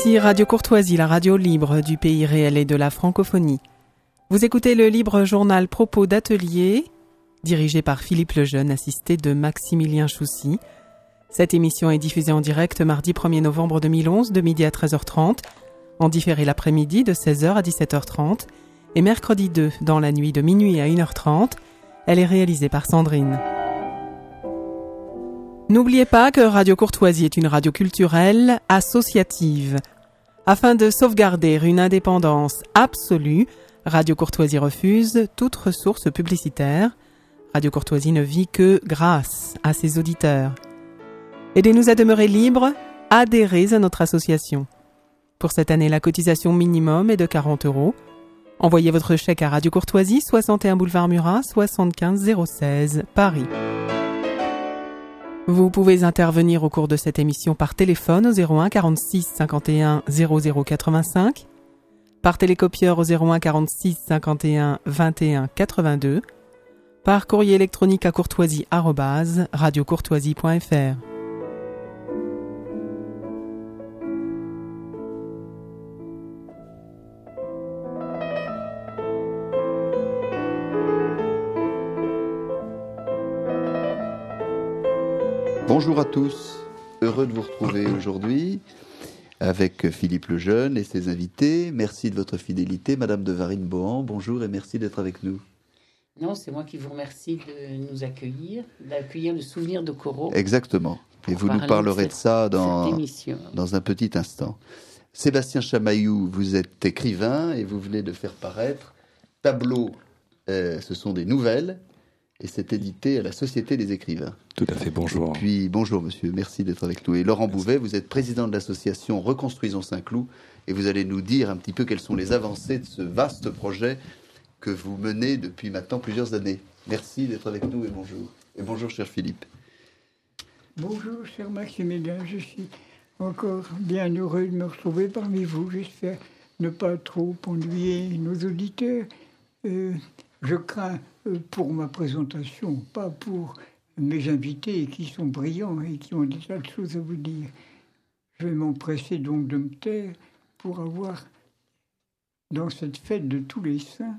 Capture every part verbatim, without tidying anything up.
Ici Radio Courtoisie, la radio libre du pays réel et de la francophonie. Vous écoutez le libre journal Propos d'atelier, dirigé par Philippe Lejeune, assisté de Maximilien Choussy. Cette émission est diffusée en direct mardi premier novembre deux mille onze, de midi à treize heures trente, en différé l'après-midi de seize heures à dix-sept heures trente, et mercredi deux, dans la nuit de minuit à une heure trente. Elle est réalisée par Sandrine. N'oubliez pas que Radio Courtoisie est une radio culturelle associative. Afin de sauvegarder une indépendance absolue, Radio Courtoisie refuse toute ressource publicitaire. Radio Courtoisie ne vit que grâce à ses auditeurs. Aidez-nous à demeurer libres, adhérez à notre association. Pour cette année, la cotisation minimum est de quarante euros. Envoyez votre chèque à Radio Courtoisie, soixante et un boulevard Murat, soixante-quinze zéro seize, Paris. Vous pouvez intervenir au cours de cette émission par téléphone au zéro un quarante-six cinquante et un zéro zéro quatre-vingt-cinq, par télécopieur au zéro un quarante-six cinquante et un vingt et un quatre-vingt-deux, par courrier électronique à courtoisie arobase radiocourtoisie point f r. Bonjour à tous, heureux de vous retrouver aujourd'hui avec Philippe Lejeune et ses invités. Merci de votre fidélité, Madame de Varine-Bohan, bonjour et merci d'être avec nous. Non, c'est moi qui vous remercie de nous accueillir, d'accueillir le souvenir de Corot. Exactement, et vous nous parlerez de, cette, de ça dans, dans un petit instant. Sébastien Chamaillou, vous êtes écrivain et vous venez de faire paraître Tableau, euh, ce sont des nouvelles, et c'est édité à la Société des écrivains. Tout à fait, bonjour. Et puis, bonjour monsieur, merci d'être avec nous. Et Laurent merci. Bouvet, vous êtes président de l'association Reconstruisons Saint-Cloud, et vous allez nous dire un petit peu quelles sont les avancées de ce vaste projet que vous menez depuis maintenant plusieurs années. Merci d'être avec nous et bonjour. Et bonjour cher Philippe. Bonjour cher Maximilien, je suis encore bien heureux de me retrouver parmi vous. J'espère ne pas trop ennuyer nos auditeurs. Euh, je crains pour ma présentation, pas pour mes invités qui sont brillants et qui ont des tas de choses à vous dire. Je vais m'empresser donc de me taire pour avoir, dans cette fête de tous les saints,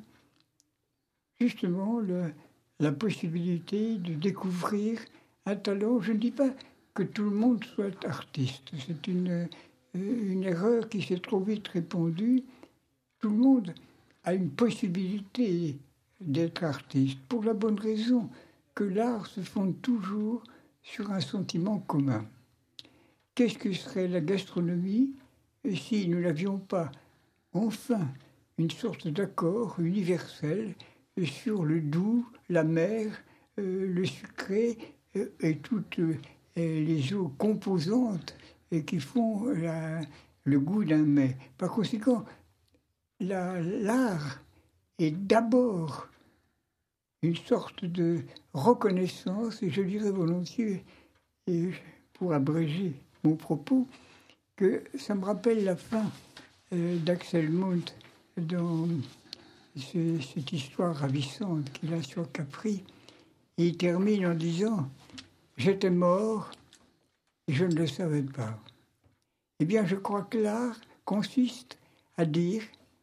justement le, la possibilité de découvrir un talent. Je ne dis pas que tout le monde soit artiste. C'est une, une erreur qui s'est trop vite répandue. Tout le monde a une possibilité d'être artiste, pour la bonne raison que l'art se fonde toujours sur un sentiment commun. Qu'est-ce que serait la gastronomie si nous n'avions pas enfin une sorte d'accord universel sur le doux, l'amer, euh, le sucré euh, et toutes euh, les eaux composantes euh, qui font la, le goût d'un mets. Par conséquent, la, l'art est d'abord une sorte de reconnaissance, et je dirais volontiers, et pour abréger mon propos, que ça me rappelle la fin euh, d'Axel Munt dans ce, cette histoire ravissante qu'il a sur Capri. Et il termine en disant « J'étais mort et je ne le savais pas ». Eh bien, je crois que l'art consiste à dire,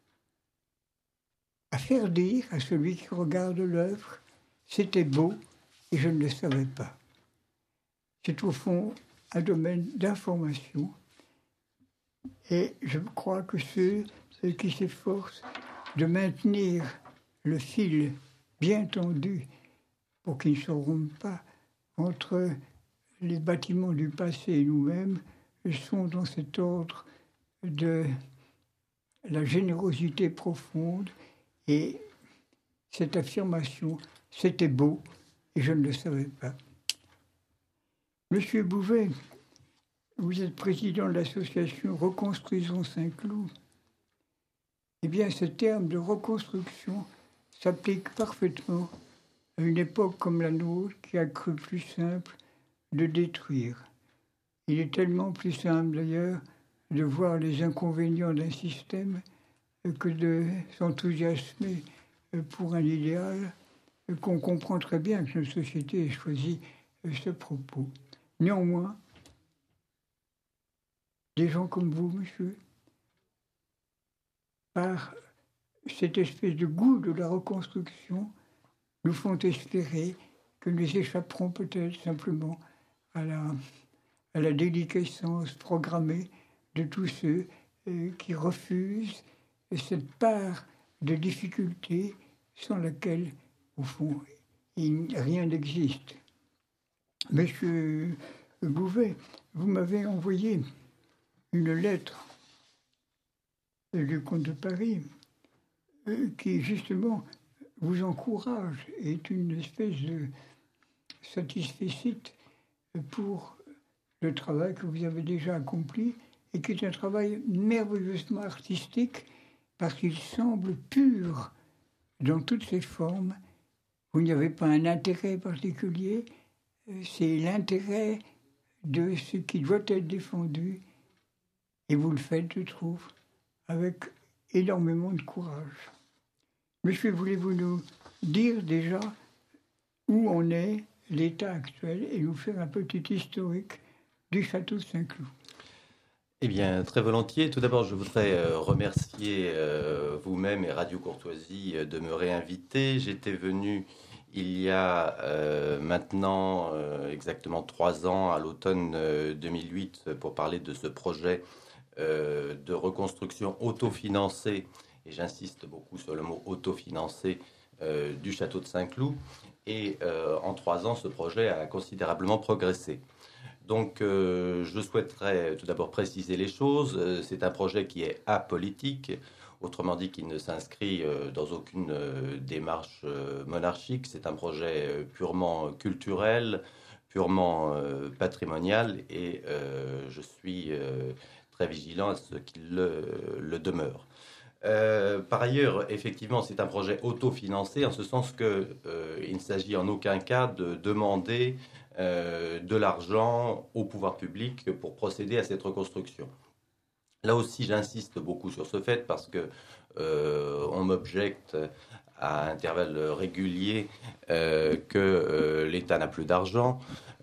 à faire dire à celui qui regarde l'œuvre « C'était beau et je ne le savais pas ». C'est au fond un domaine d'information. Et je crois que ceux, ceux qui s'efforcent de maintenir le fil bien tendu pour qu'il ne se rompe pas entre les bâtiments du passé et nous-mêmes sont dans cet ordre de la générosité profonde. Et cette affirmation, c'était beau et je ne le savais pas. Monsieur Bouvet, vous êtes président de l'association Reconstruisons Saint-Cloud. Eh bien, ce terme de reconstruction s'applique parfaitement à une époque comme la nôtre qui a cru plus simple de détruire. Il est tellement plus simple d'ailleurs de voir les inconvénients d'un système que de s'enthousiasmer pour un idéal qu'on comprend très bien que notre société ait choisi ce propos. Néanmoins, des gens comme vous, monsieur, par cette espèce de goût de la reconstruction, nous font espérer que nous échapperons peut-être simplement à la, à la déliquescence programmée de tous ceux euh, qui refusent cette part de difficulté sans laquelle, au fond, il, rien n'existe. Monsieur Bouvet, vous m'avez envoyé une lettre du comte de Paris euh, qui, justement, vous encourage et est une espèce de satisfecit pour le travail que vous avez déjà accompli et qui est un travail merveilleusement artistique parce qu'il semble pur dans toutes ses formes. Vous n'y avez pas un intérêt particulier, c'est l'intérêt de ce qui doit être défendu et vous le faites, je trouve, avec énormément de courage. Monsieur, voulez-vous nous dire déjà où en est l'état actuel et nous faire un petit historique du château de Saint-Cloud? Eh bien, très volontiers. Tout d'abord, je voudrais euh, remercier euh, vous-même et Radio Courtoisie euh, de me réinviter. J'étais venu il y a euh, maintenant euh, exactement trois ans, à l'automne euh, deux mille huit, pour parler de ce projet euh, de reconstruction autofinancée, et j'insiste beaucoup sur le mot autofinancé, euh, du château de Saint-Cloud. Et euh, en trois ans, ce projet a considérablement progressé. Donc, euh, je souhaiterais tout d'abord préciser les choses. Euh, c'est un projet qui est apolitique, autrement dit, qui ne s'inscrit euh, dans aucune euh, démarche euh, monarchique. C'est un projet euh, purement culturel, purement euh, patrimonial, et euh, je suis euh, très vigilant à ce qu'il le, le demeure. Euh, par ailleurs, effectivement, c'est un projet autofinancé, en ce sens qu'il euh, ne s'agit en aucun cas de demander euh, de l'argent au pouvoir public pour procéder à cette reconstruction. Là aussi, j'insiste beaucoup sur ce fait parce que euh, on m'objecte à intervalles réguliers euh, que euh, l'État n'a plus d'argent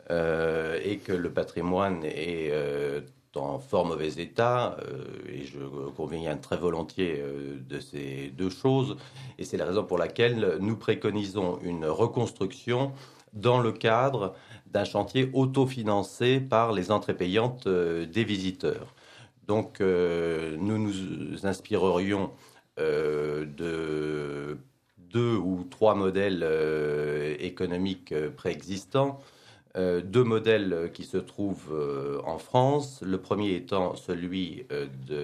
euh, et que le patrimoine est euh, en fort mauvais état, euh, et je conviens très volontiers euh, de ces deux choses, et c'est la raison pour laquelle nous préconisons une reconstruction dans le cadre d'un chantier autofinancé par les entrées payantes euh, des visiteurs. Donc euh, nous nous inspirerions euh, de deux ou trois modèles euh, économiques euh, préexistants. Euh, deux modèles qui se trouvent euh, en France. Le premier étant celui euh,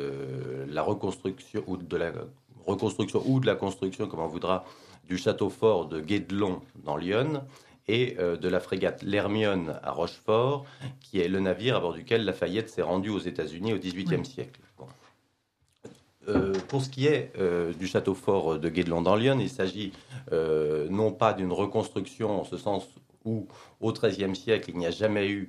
de la reconstruction ou de la reconstruction ou de la construction, comme on voudra, du château fort de Guédelon dans l'Yonne et euh, de la frégate l'Hermione à Rochefort, qui est le navire à bord duquel Lafayette s'est rendu aux États-Unis au dix-huitième oui. siècle. Bon. Euh, pour ce qui est euh, du château fort de Guédelon dans l'Yonne, il s'agit euh, non pas d'une reconstruction en ce sens où au treizième siècle, il n'y a jamais eu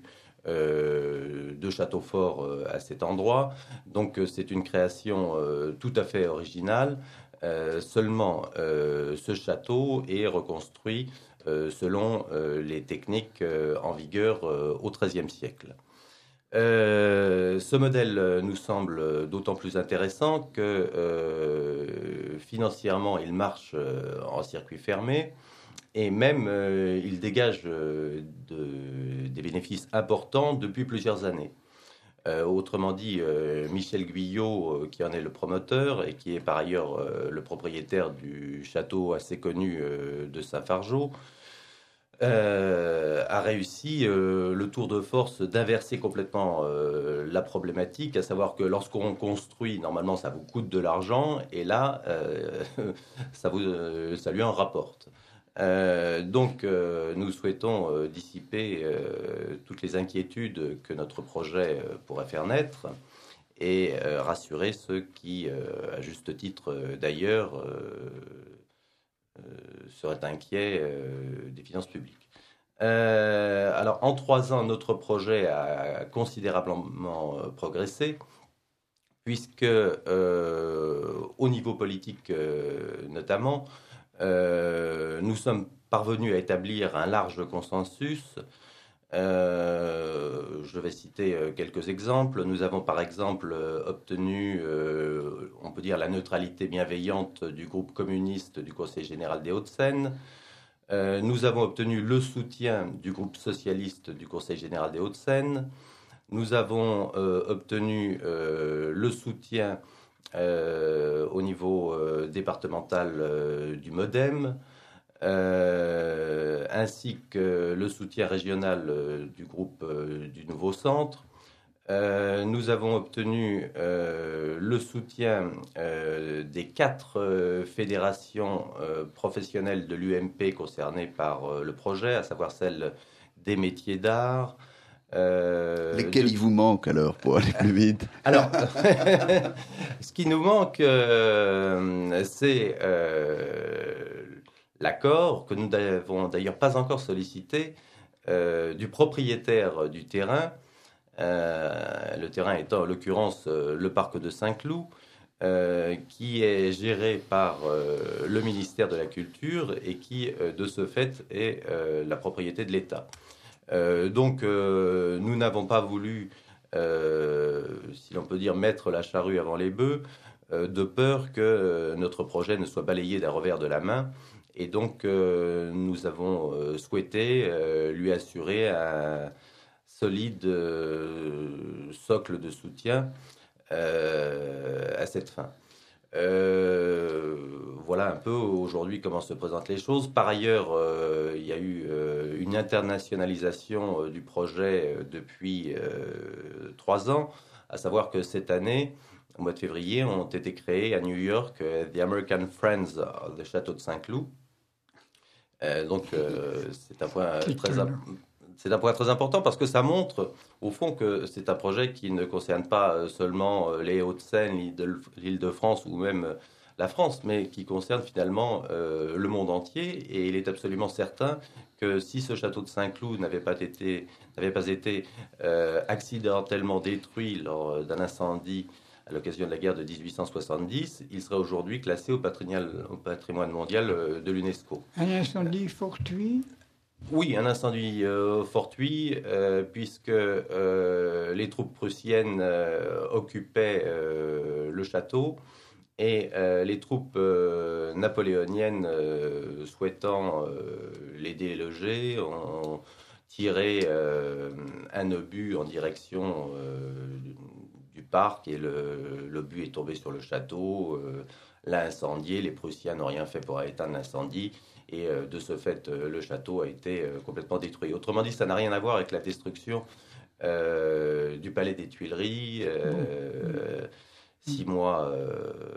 euh, de château fort euh, à cet endroit. Donc, euh, c'est une création euh, tout à fait originale. Euh, seulement, euh, ce château est reconstruit euh, selon euh, les techniques euh, en vigueur euh, au treizième siècle. Euh, ce modèle nous semble d'autant plus intéressant que euh, financièrement, il marche euh, en circuit fermé. Et même, euh, il dégage euh, de, des bénéfices importants depuis plusieurs années. Euh, autrement dit, euh, Michel Guyot, euh, qui en est le promoteur et qui est par ailleurs euh, le propriétaire du château assez connu euh, de Saint-Fargeau, euh, a réussi euh, le tour de force d'inverser complètement euh, la problématique, à savoir que lorsqu'on construit, normalement, ça vous coûte de l'argent, et là, euh, ça, vous, euh, ça lui en rapporte. Euh, donc, euh, nous souhaitons euh, dissiper euh, toutes les inquiétudes que notre projet euh, pourrait faire naître et euh, rassurer ceux qui, euh, à juste titre euh, d'ailleurs, euh, euh, seraient inquiets euh, des finances publiques. Euh, alors, en trois ans, notre projet a considérablement euh, progressé, puisque euh, au niveau politique euh, notamment, Euh, nous sommes parvenus à établir un large consensus Euh, je vais citer euh, quelques exemples. Nous avons par exemple euh, obtenu, euh, on peut dire, la neutralité bienveillante du groupe communiste du Conseil général des Hauts-de-Seine. Euh, nous avons obtenu le soutien du groupe socialiste du Conseil général des Hauts-de-Seine. Nous avons euh, obtenu euh, le soutien euh, au niveau euh, départemental euh, du MoDem. Euh, ainsi que le soutien régional euh, du groupe euh, du Nouveau Centre. Euh, nous avons obtenu euh, le soutien euh, des quatre euh, fédérations euh, professionnelles de l'U M P concernées par euh, le projet, à savoir celle des métiers d'art. Euh, Lesquels de... il vous manque alors pour aller plus vite? Alors, ce qui nous manque, euh, c'est euh, l'accord, que nous n'avons d'ailleurs pas encore sollicité, euh, du propriétaire du terrain, euh, le terrain étant en l'occurrence euh, le parc de Saint-Cloud, euh, qui est géré par euh, le ministère de la Culture et qui, euh, de ce fait, est euh, la propriété de l'État. Euh, donc, euh, nous n'avons pas voulu, euh, si l'on peut dire, mettre la charrue avant les bœufs, euh, de peur que euh, notre projet ne soit balayé d'un revers de la main. Et donc, euh, nous avons euh, souhaité euh, lui assurer un solide euh, socle de soutien euh, à cette fin. Euh, voilà un peu aujourd'hui comment se présentent les choses. Par ailleurs, euh, il y a eu euh, une internationalisation euh, du projet euh, depuis euh, trois ans, à savoir que cette année, au mois de février, ont été créés à New York euh, The American Friends of the Château de Saint-Cloud. Euh, donc, euh, c'est un point très important. C'est un point très important parce que ça montre, au fond, que c'est un projet qui ne concerne pas seulement les Hauts-de-Seine, l'Île-de-France ou même la France, mais qui concerne finalement euh, le monde entier. Et il est absolument certain que si ce château de Saint-Cloud n'avait pas été, n'avait pas été euh, accidentellement détruit lors d'un incendie à l'occasion de la guerre de dix-huit cent soixante-dix, il serait aujourd'hui classé au patrimoine, au patrimoine mondial de l'UNESCO. Un incendie fortuit ? Oui, un incendie euh, fortuit, euh, puisque euh, les troupes prussiennes euh, occupaient euh, le château et euh, les troupes euh, napoléoniennes euh, souhaitant euh, les déloger ont tiré euh, un obus en direction euh, du parc et le, l'obus est tombé sur le château, euh, l'a incendié, les Prussiens n'ont rien fait pour éteindre l'incendie. Et euh, de ce fait, euh, le château a été euh, complètement détruit. Autrement dit, ça n'a rien à voir avec la destruction euh, du palais des Tuileries, euh, mmh. six mois euh,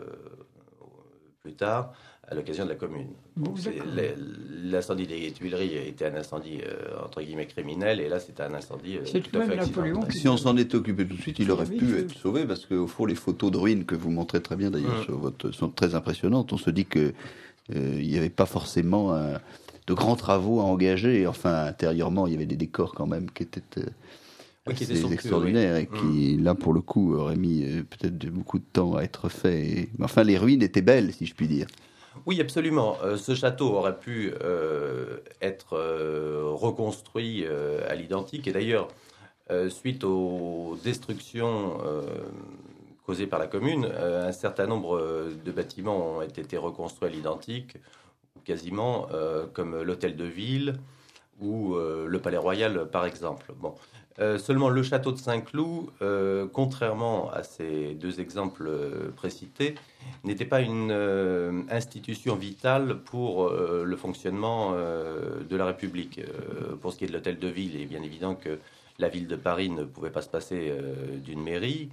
plus tard, à l'occasion de la Commune. Donc, c'est, l'incendie des Tuileries était un incendie, euh, entre guillemets, criminel, et là, c'était un incendie euh, tout à fait accidentel. Si on s'en était occupé tout de suite, il aurait pu être sauvé, parce qu'au fond, les photos de ruines que vous montrez très bien, d'ailleurs, mmh. sur votre, sont très impressionnantes. On se dit que Euh, il n'y avait pas forcément euh, de grands travaux à engager. Enfin, intérieurement, il y avait des décors quand même qui étaient euh, oui, assez qui étaient extraordinaires oui. et qui, mmh. là, pour le coup, auraient mis euh, peut-être beaucoup de temps à être faits. Et... Mais enfin, les ruines étaient belles, si je puis dire. Oui, absolument. Euh, ce château aurait pu euh, être euh, reconstruit euh, à l'identique. Et d'ailleurs, euh, suite aux destructions euh, causées par la Commune, euh, un certain nombre de bâtiments ont été reconstruits à l'identique, quasiment, euh, comme l'hôtel de ville ou euh, le Palais Royal, par exemple. Bon. Euh, seulement, le château de Saint-Cloud, euh, contrairement à ces deux exemples euh, précités, n'était pas une euh, institution vitale pour euh, le fonctionnement euh, de la République. Euh, pour ce qui est de l'hôtel de ville, il est bien évident que la ville de Paris ne pouvait pas se passer euh, d'une mairie.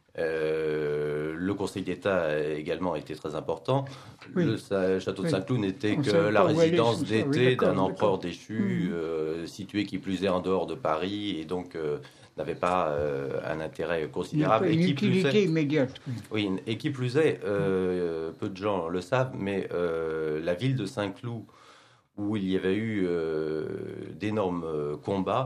Euh, le Conseil d'État a également été très important. Oui. Le sa, château de oui. Saint-Cloud n'était On que la résidence d'été oui, d'un empereur déchu, mmh. euh, situé qui plus est en dehors de Paris, et donc euh, n'avait pas euh, un intérêt considérable. Une, et qui utilité plus est, immédiate. Oui, et qui plus est, euh, peu de gens le savent, mais euh, la ville de Saint-Cloud, où il y avait eu euh, d'énormes combats,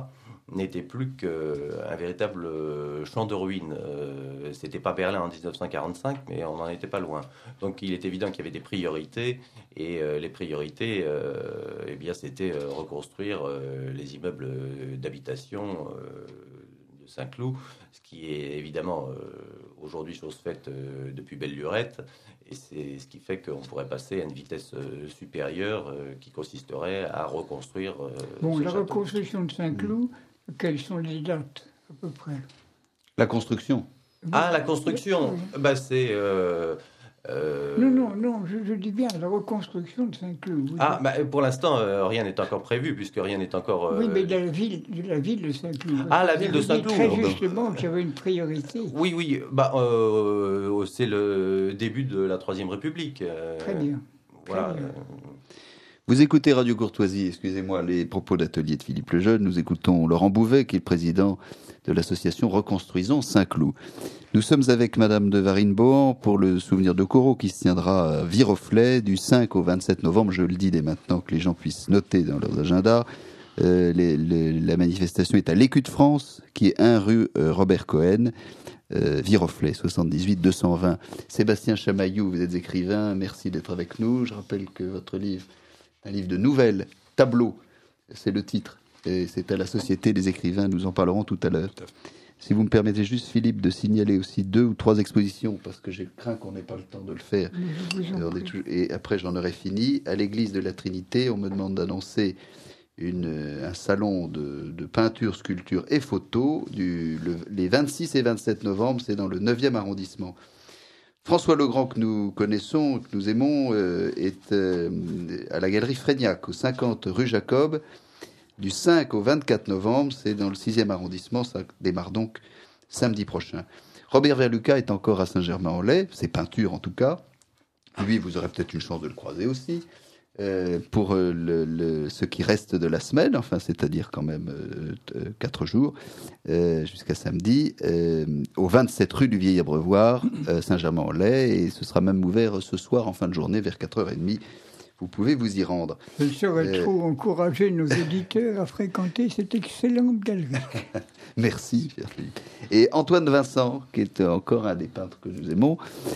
n'était plus qu'un véritable champ de ruines. Euh, c'était pas Berlin en dix-neuf cent quarante-cinq, mais on n'en était pas loin. Donc il est évident qu'il y avait des priorités, et euh, les priorités, euh, eh bien, c'était euh, reconstruire euh, les immeubles d'habitation euh, de Saint-Cloud, ce qui est évidemment euh, aujourd'hui chose faite euh, depuis belle lurette, et c'est ce qui fait qu'on pourrait passer à une vitesse euh, supérieure euh, qui consisterait à reconstruire. Euh, bon, la château. reconstruction de Saint-Cloud, mmh. quelles sont les dates à peu près? La construction. Ah, la construction, bah, c'est... Euh, euh... Non, non, non, je, je dis bien la reconstruction de Saint-Cloud. Ah, bah, pour l'instant, euh, rien n'est encore prévu, puisque rien n'est encore... Euh... Oui, mais de la ville de, la ville de Saint-Cloud. Ah, la ville de Saint-Cloud. Très justement qu'il y avait une priorité. Oui, oui, bah, euh, c'est le début de la Troisième République. Euh, Très bien. Voilà. Très bien. Vous écoutez Radio Courtoisie, excusez-moi, les propos d'atelier de Philippe Lejeune. Nous écoutons Laurent Bouvet, qui est le président de l'association Reconstruisons Saint-Cloud. Nous sommes avec Madame de Varine-Bohan pour le souvenir de Corot qui se tiendra à Viroflay du cinq au vingt-sept novembre. Je le dis dès maintenant que les gens puissent noter dans leurs agendas. Euh, les, les, la manifestation est à l'Écu de France, qui est un rue euh, Robert Cohen, euh, Viroflay, soixante-dix-huit deux cent vingt. Sébastien Chamaillou, vous êtes écrivain, merci d'être avec nous. Je rappelle que votre livre, un livre de nouvelles, tableaux, c'est le titre. Et c'est à la Société des écrivains, nous en parlerons tout à l'heure. Si vous me permettez juste, Philippe, de signaler aussi deux ou trois expositions, parce que j'ai craint qu'on n'ait pas le temps de le faire. Et après, j'en aurai fini. À l'église de la Trinité, on me demande d'annoncer une, un salon de, de peinture, sculpture et photo du, le, les vingt-six et vingt-sept novembre, c'est dans le neuvième arrondissement. François Legrand, que nous connaissons, que nous aimons, euh, est euh, à la galerie Frégnac, au cinquante rue Jacob, du cinq au vingt-quatre novembre, c'est dans le sixième arrondissement, ça démarre donc samedi prochain. Robert Verlucas est encore à Saint-Germain-en-Laye, ses peintures en tout cas. Lui, vous aurez peut-être une chance de le croiser aussi, euh, pour euh, le, le, ce qui reste de la semaine, enfin, c'est-à-dire quand même euh, quatre jours, euh, jusqu'à samedi, euh, au vingt-sept rue du Vieil Abreuvoir, euh, Saint-Germain-en-Laye, et ce sera même ouvert ce soir en fin de journée vers quatre heures trente. Vous pouvez vous y rendre. Je saurais euh... trop encourager nos éditeurs à fréquenter cette excellente galerie. Merci, cher Philippe. Et Antoine Vincent, qui est encore un des peintres que nous aimons,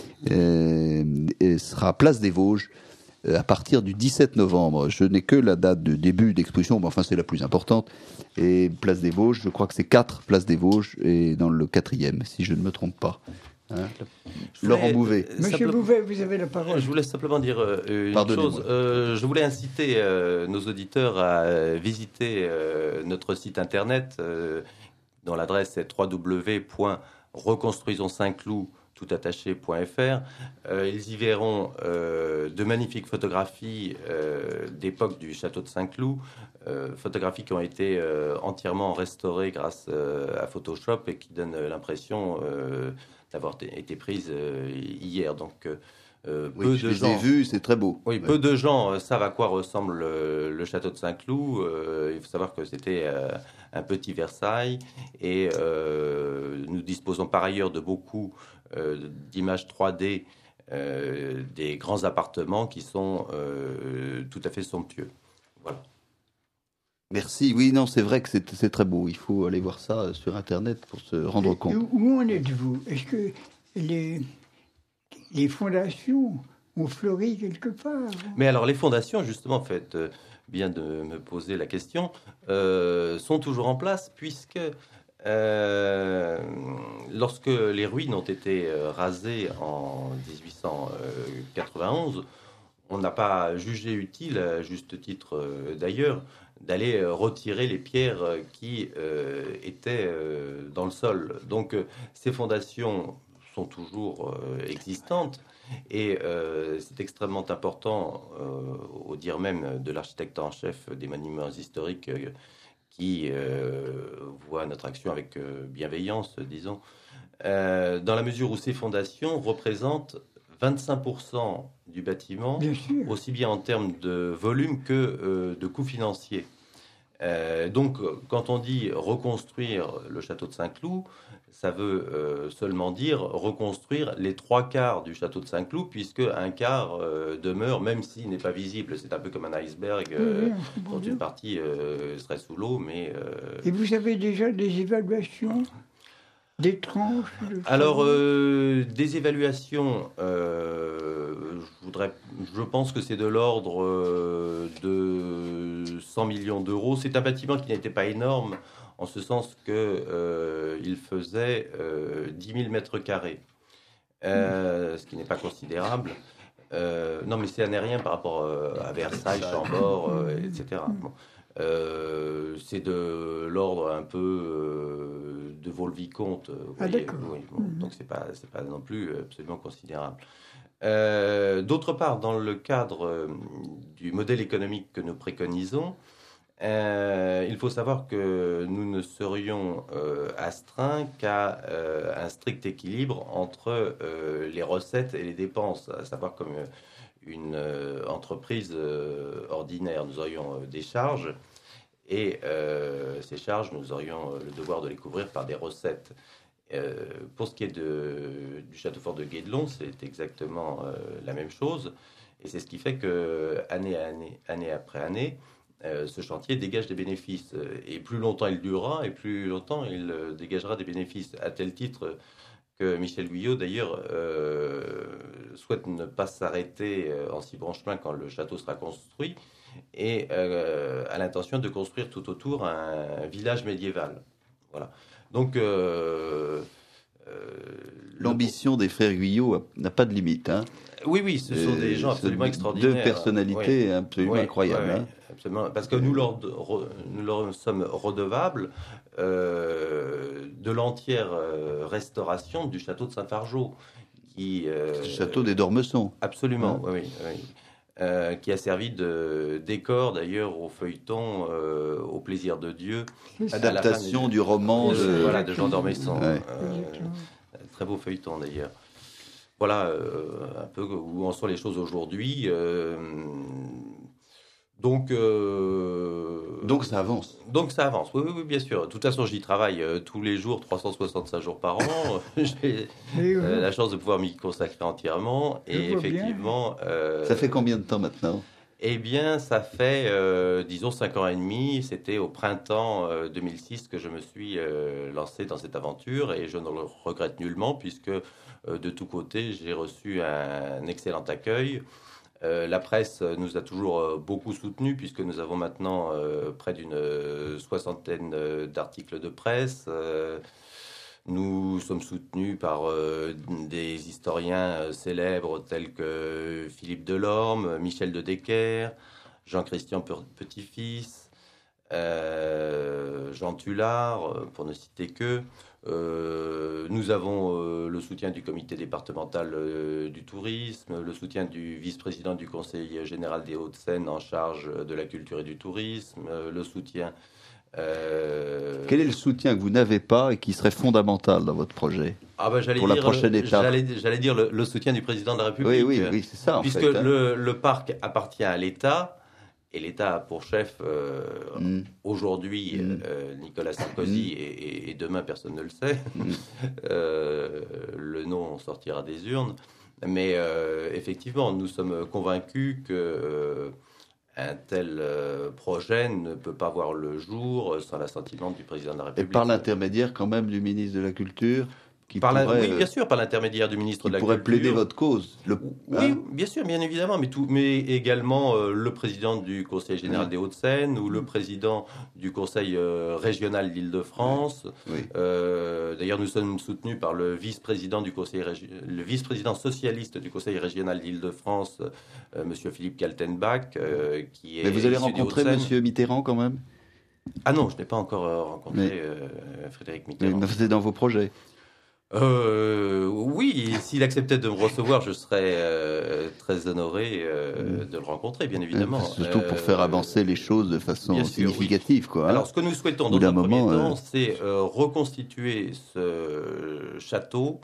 euh, sera à Place des Vosges euh, à partir du dix-sept novembre. Je n'ai que la date de début d'exposition, mais enfin c'est la plus importante. Et Place des Vosges, je crois que c'est quatre Place des Vosges, et dans le quatrième, si je ne me trompe pas. Hein, Laurent Bouvet. Monsieur Bouvet, vous avez la parole. Je voulais simplement dire euh, une chose. Euh, je voulais inciter euh, nos auditeurs à euh, visiter euh, notre site internet euh, dont l'adresse est w w w point reconstruisons saint cloud tout attaché point f r. Euh, ils y verront euh, de magnifiques photographies euh, d'époque du château de Saint-Cloud, euh, photographies qui ont été euh, entièrement restaurées grâce euh, à Photoshop et qui donnent l'impression euh, d'avoir été prise euh, hier. Donc, euh, oui, peu je de les gens. ai vus, c'est très beau. Oui, ouais. Peu de gens euh, savent à quoi ressemble le, le château de Saint-Cloud. Euh, il faut savoir que c'était euh, un petit Versailles, et euh, nous disposons par ailleurs de beaucoup euh, d'images trois D euh, des grands appartements qui sont euh, tout à fait somptueux. Voilà. Merci. Oui, non, c'est vrai que c'est, c'est très beau. Il faut aller voir ça sur Internet pour se rendre et, compte. Où en êtes-vous? Est-ce que les, les fondations ont fleuri quelque part? Mais alors, les fondations, justement, faites euh, bien de me poser la question, euh, sont toujours en place, puisque euh, lorsque les ruines ont été euh, rasées en dix-huit cent quatre-vingt-onze, on n'a pas jugé utile, à juste titre euh, d'ailleurs, d'aller euh, retirer les pierres euh, qui euh, étaient euh, dans le sol. Donc euh, ces fondations sont toujours euh, existantes, et euh, c'est extrêmement important, euh, au dire même de l'architecte en chef des monuments historiques, euh, qui euh, voit notre action avec euh, bienveillance, disons, euh, dans la mesure où ces fondations représentent vingt-cinq pour cent du bâtiment, aussi bien en termes de volume que euh, de coûts financiers. Euh, donc, quand on dit reconstruire le château de Saint-Cloud, ça veut euh, seulement dire reconstruire les trois quarts du château de Saint-Cloud, puisque un quart euh, demeure, même s'il n'est pas visible. C'est un peu comme un iceberg, euh, Oui, oui, dont une partie euh, serait sous l'eau, mais... Euh... Et vous avez déjà des évaluations des tranches de Alors, euh, des évaluations, euh, je, voudrais, je pense que c'est de l'ordre euh, de cent millions d'euros. C'est un bâtiment qui n'était pas énorme, en ce sens qu'il euh, faisait euh, dix mille mètres carrés, euh, ce qui n'est pas considérable. Euh, non, mais c'est un rien par rapport euh, à Versailles, Chambord, euh, et cetera. Bon. Euh, c'est de l'ordre un peu euh, de Vaux-le-Vicomte. Ah, d'accord. Oui, bon, mmh. Donc c'est pas, c'est pas non plus absolument considérable. Euh, d'autre part, dans le cadre euh, du modèle économique que nous préconisons, euh, il faut savoir que nous ne serions euh, astreints qu'à euh, un strict équilibre entre euh, les recettes et les dépenses, à savoir comme euh, une euh, entreprise euh, ordinaire, nous aurions euh, des charges et euh, ces charges, nous aurions euh, le devoir de les couvrir par des recettes. Euh, pour ce qui est de, du château fort de Guédelon, c'est exactement euh, la même chose et c'est ce qui fait que année, à année, année après année, euh, ce chantier dégage des bénéfices et plus longtemps il durera et plus longtemps il euh, dégagera des bénéfices, à tel titre que Michel Guyot, d'ailleurs, euh, souhaite ne pas s'arrêter euh, en six branches-mains quand le château sera construit, et euh, a l'intention de construire tout autour un, un village médiéval. Voilà. Donc, euh, euh, l'ambition le... des frères Guyot n'a pas de limite. Hein. Oui, oui, ce sont des gens absolument extraordinaires. Deux personnalités oui. absolument oui, incroyables. Oui, hein. Absolument, parce que nous leur, nous leur sommes redevables euh, de l'entière euh, restauration du château de Saint-Fargeau. Qui, euh, le château des Dormessons. Absolument, hein. oui. oui. Euh, qui a servi de décor d'ailleurs au feuilleton euh, Au plaisir de Dieu. Adaptation du roman de, voilà, de Jean d'Ormesson. Ouais. Euh, très beau feuilleton d'ailleurs. Voilà euh, un peu où en sont les choses aujourd'hui. Euh, donc, euh, donc ça avance. Donc ça avance, oui, oui, oui bien sûr. De toute façon, j'y travaille euh, tous les jours, trois cent soixante-cinq jours par an. J'ai euh, la chance de pouvoir m'y consacrer entièrement. Et effectivement... Euh, ça fait combien de temps maintenant ? Eh bien, ça fait, euh, disons, cinq ans et demi. C'était au printemps euh, deux mille six que je me suis euh, lancé dans cette aventure et je ne le regrette nullement puisque euh, de tous côtés, j'ai reçu un, un excellent accueil. Euh, la presse nous a toujours euh, beaucoup soutenus puisque nous avons maintenant euh, près d'une euh, soixantaine euh, d'articles de presse. Euh, Nous sommes soutenus par euh, des historiens euh, célèbres tels que Philippe Delorme, Michel de Decker, Jean-Christian Petit-Fils, euh, Jean Tullard, pour ne citer que. Euh, nous avons euh, le soutien du comité départemental euh, du tourisme, le soutien du vice-président du Conseil général des Hauts-de-Seine en charge de la culture et du tourisme, euh, le soutien... Euh... Quel est le soutien que vous n'avez pas et qui serait fondamental dans votre projet ah bah, j'allais pour dire, la prochaine étape j'allais, j'allais dire le, le soutien du président de la République. Oui, oui, oui c'est ça. En puisque fait, hein. le, le parc appartient à l'État et l'État a pour chef euh, mm. aujourd'hui mm. Euh, Nicolas Sarkozy mm. et, et demain personne ne le sait. Mm. euh, le nom sortira des urnes. Mais euh, effectivement, nous sommes convaincus que euh, un tel euh, projet ne peut pas voir le jour sans l'assentiment du président de la République. Et par l'intermédiaire quand même du ministre de la Culture qui par pourrait, la, oui, bien sûr, par l'intermédiaire du ministre de la Culture. Qui pourrait plaider votre cause. Le, oui, hein bien sûr, bien évidemment, mais, tout, mais également euh, le président du Conseil général oui. des Hauts-de-Seine ou le président du Conseil euh, régional d'Île-de-France. Oui. Euh, d'ailleurs, nous sommes soutenus par le vice-président du Conseil, le vice-président socialiste du Conseil régional d'Île-de-France, euh, Monsieur Philippe Kaltenbach, euh, qui est. Mais vous allez rencontrer Monsieur Mitterrand quand même ? Ah non, je n'ai pas encore euh, rencontré mais, euh, Frédéric Mitterrand. Mais c'est dans vos projets. Euh, oui, s'il acceptait de me recevoir, je serais euh, très honoré euh, de le rencontrer, bien évidemment. Surtout pour faire avancer les choses de façon significative, oui. quoi. Hein. Alors, ce que nous souhaitons dans un premier temps, euh... c'est euh, reconstituer ce château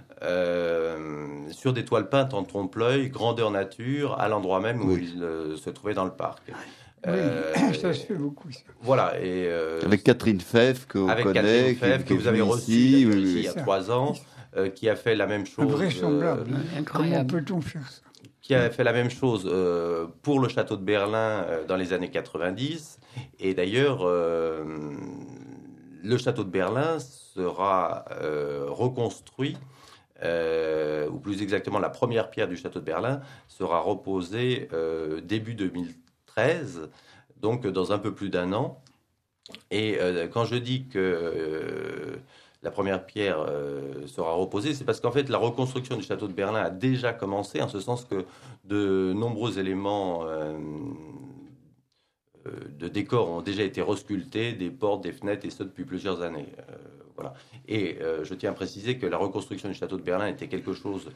euh, sur des toiles peintes en trompe-l'œil, grandeur nature, à l'endroit même où oui. il euh, se trouvait dans le parc. Oui, Euh, ça se fait beaucoup, ça. Voilà. Et, euh, Avec Catherine Fèvre, que avec on connaît, Catherine Fèvre, qui, que qui est vous avez venue reçu ici, d'ailleurs, oui, ici oui. il y a Ça. trois ans, euh, qui a fait la même chose. Invraisemblable. euh, hein. Comment Incroyable. peut-on faire ça? qui a fait la même chose euh, pour le château de Berlin euh, dans les années quatre-vingt-dix. Et d'ailleurs, euh, le château de Berlin sera euh, reconstruit, euh, ou plus exactement la première pierre du château de Berlin sera reposée euh, début deux mille treize, donc dans un peu plus d'un an. Et euh, quand je dis que euh, la première pierre euh, sera reposée, c'est parce qu'en fait la reconstruction du château de Berlin a déjà commencé, en ce sens que de nombreux éléments euh, euh, de décor ont déjà été resculptés, des portes, des fenêtres, et ça depuis plusieurs années. Euh, voilà. Et euh, je tiens à préciser que la reconstruction du château de Berlin était quelque chose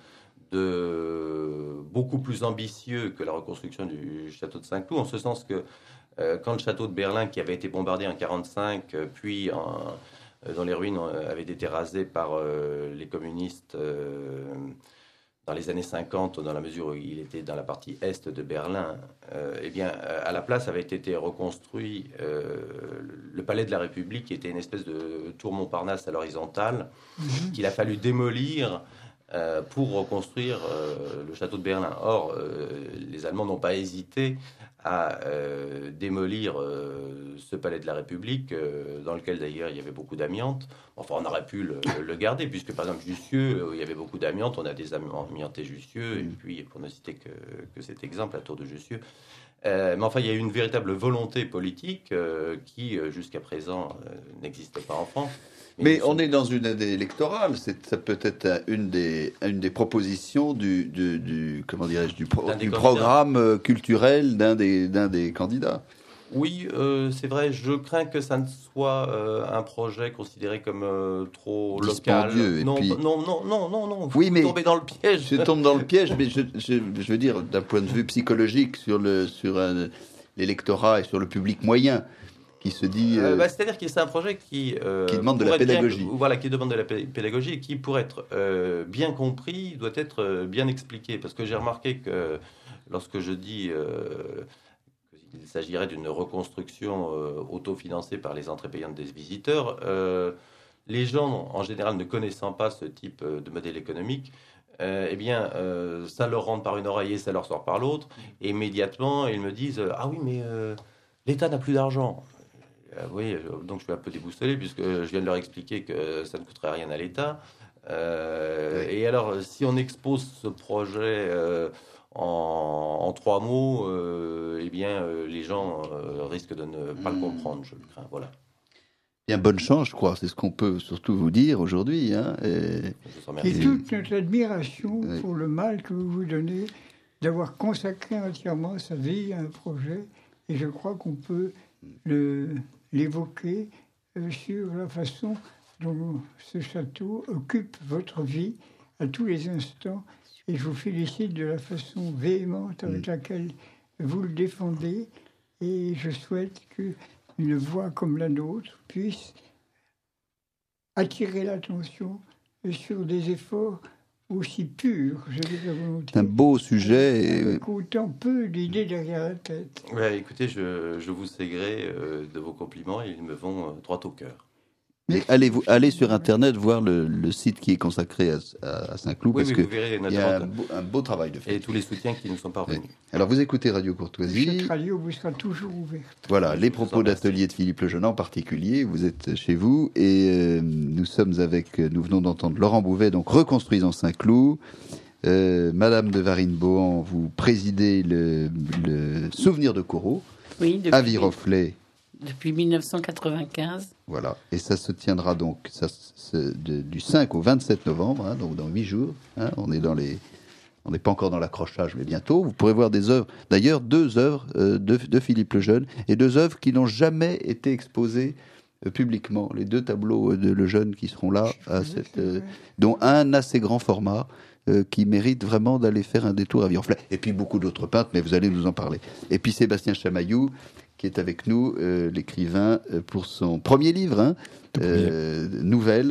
de beaucoup plus ambitieux que la reconstruction du château de Saint-Cloud, en ce sens que euh, quand le château de Berlin, qui avait été bombardé en quarante-cinq, euh, puis en, euh, dans les ruines, euh, avait été rasé par euh, les communistes euh, dans les années cinquante, dans la mesure où il était dans la partie est de Berlin, euh, eh bien, à la place avait été reconstruit euh, le palais de la République, qui était une espèce de tour Montparnasse à l'horizontale, mmh. qu'il a fallu démolir euh, pour reconstruire euh, le château de Berlin. Or, euh, les Allemands n'ont pas hésité à euh, démolir euh, ce palais de la République, euh, dans lequel d'ailleurs il y avait beaucoup d'amiante. Enfin, on aurait pu le, le garder, puisque par exemple Jussieu, où il y avait beaucoup d'amiante, on a des amiantés Jussieu, mmh. et puis pour ne citer que, que cet exemple, la tour de Jussieu. Euh, mais enfin, il y a eu une véritable volonté politique euh, qui, euh, jusqu'à présent, euh, n'existait pas en France. Mais, mais on sommes... est dans une année électorale. C'est, ça peut être une des, une des propositions du, du, du comment dirais-je, du, pro, du programme culturel d'un des, d'un des candidats. Oui, euh, c'est vrai. Je crains que ça ne soit euh, un projet considéré comme euh, trop local. Non, puis... non, non, non, non, non. Vous oui, mais tombez dans le piège. Je tombe dans le piège, mais je, je, je veux dire, d'un point de vue psychologique, sur le, sur un, l'électorat et sur le public moyen, qui se dit. Euh, bah, c'est-à-dire que c'est un projet qui euh, qui demande de la pédagogie. Bien, voilà, qui demande de la pédagogie et qui, pour être euh, bien compris, doit être euh, bien expliqué. Parce que j'ai remarqué que lorsque je dis euh, qu'il s'agirait d'une reconstruction euh, autofinancée par les entrées payantes des visiteurs, euh, les gens, en général, ne connaissant pas ce type de modèle économique, euh, eh bien, euh, ça leur rentre par une oreille et ça leur sort par l'autre. Et immédiatement, ils me disent « Ah oui, mais euh, l'État n'a plus d'argent ». Euh, oui, donc je suis un peu déboussolé puisque je viens de leur expliquer que ça ne coûterait rien à l'État. Euh, oui. Et alors, si on expose ce projet euh, en, en trois mots, euh, eh bien, euh, les gens euh, risquent de ne pas mmh. le comprendre, je le crains. Voilà. Bien, bonne chance, je crois. C'est ce qu'on peut surtout vous dire aujourd'hui. Hein, et... et toute notre admiration oui. pour le mal que vous vous donnez d'avoir consacré entièrement sa vie à un projet. Et je crois qu'on peut le... l'évoquer euh, sur la façon dont ce château occupe votre vie à tous les instants. Et je vous félicite de la façon véhémente avec mmh. laquelle vous le défendez. Et je souhaite qu'une voix comme la nôtre puisse attirer l'attention sur des efforts aussi purs, je dirais volontiers. C'est un beau sujet. Avec et... autant peu d'idées derrière la tête. Ouais, écoutez, je, je vous sais gré euh, de vos compliments et ils me vont euh, droit au cœur. Mais allez, vous, allez sur Internet voir le, le site qui est consacré à, à, à Saint-Cloud, oui, parce oui, qu'il y a un beau, un beau travail de fait. Et tous les soutiens qui nous sont parvenus. Oui. Alors, vous écoutez Radio Courtoisie. Cette radio vous sera toujours ouverte. Voilà, les propos d'atelier de Philippe Lejeune en particulier. Vous êtes chez vous et euh, nous sommes avec, nous venons d'entendre Laurent Bouvet, donc Reconstruisons Saint-Cloud. Euh, Madame de Varine-Bohan, vous présidez le, le Souvenir de Corot oui, à Viroflay. Depuis mille neuf cent quatre-vingt-quinze. Voilà, et ça se tiendra donc ça, de, du cinq au vingt-sept novembre, hein, donc dans huit jours. Hein, on est dans les, on n'est pas encore dans l'accrochage, mais bientôt. Vous pourrez voir des œuvres, d'ailleurs deux œuvres euh, de, de Philippe Lejeune, et deux œuvres qui n'ont jamais été exposées euh, publiquement. Les deux tableaux de Lejeune qui seront là, à cette, euh, dont un assez grand format, euh, qui mérite vraiment d'aller faire un détour à Viroflay. Et puis beaucoup d'autres peintres, mais vous allez nous en parler. Et puis Sébastien Chamaillou, qui est avec nous, euh, l'écrivain, euh, pour son premier livre, hein, euh, nouvelle,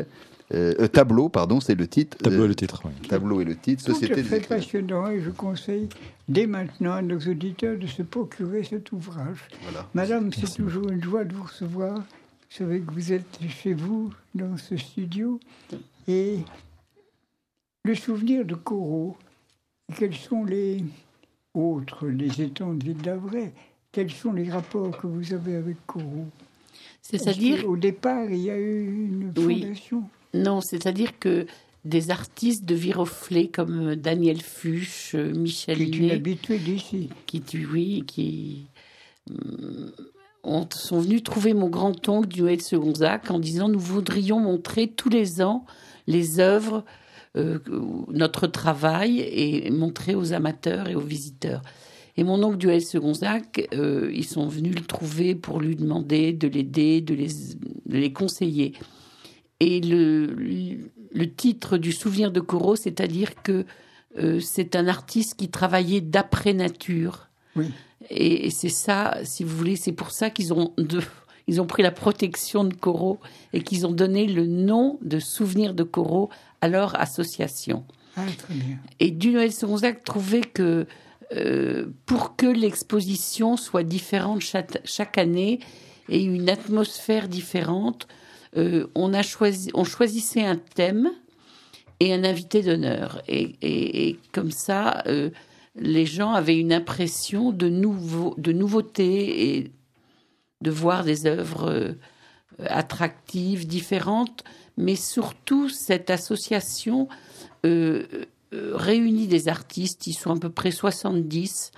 Euh, tableau, pardon, c'est le titre. Tableau euh, et le titre, oui. Tableau et le titre, Tout Société est des très écrivains. passionnant et je conseille dès maintenant à nos auditeurs de se procurer cet ouvrage. Voilà. Madame, c'est Merci toujours une joie de vous recevoir. Vous savez que vous êtes chez vous, dans ce studio. Et le souvenir de Corot, quels sont les autres, les étangs de Ville d'Avray, quels sont les rapports que vous avez avec Corot? C'est-à-dire... Au départ, il y a eu une Oui. fondation. Non, c'est-à-dire que des artistes de Viroflay comme Daniel Fuchs, Michel Qui est une Innet, habituée d'ici. qui, tu- oui, qui hum, ont- sont venus trouver mon grand-oncle du Noël Segonzac en disant nous voudrions montrer tous les ans les œuvres, euh, notre travail et montrer aux amateurs et aux visiteurs. Et mon oncle Duel Segonzac, euh, ils sont venus le trouver pour lui demander de l'aider, de les, de les conseiller. Et le, le titre du souvenir de Corot, c'est-à-dire que euh, c'est un artiste qui travaillait d'après nature. Oui. Et, et c'est ça, si vous voulez, c'est pour ça qu'ils ont, de, ils ont pris la protection de Corot et qu'ils ont donné le nom de souvenir de Corot à leur association. Ah, très bien. Et Dunoël Segonzac trouvait que euh, pour que l'exposition soit différente chaque, chaque année et une atmosphère différente, euh, on, a choisi, on choisissait un thème et un invité d'honneur. Et, et, et comme ça, euh, les gens avaient une impression de, nouveau, de nouveauté et de voir des œuvres euh, attractives, différentes, mais surtout cette association euh, euh, réunit des artistes, ils sont à peu près soixante-dix,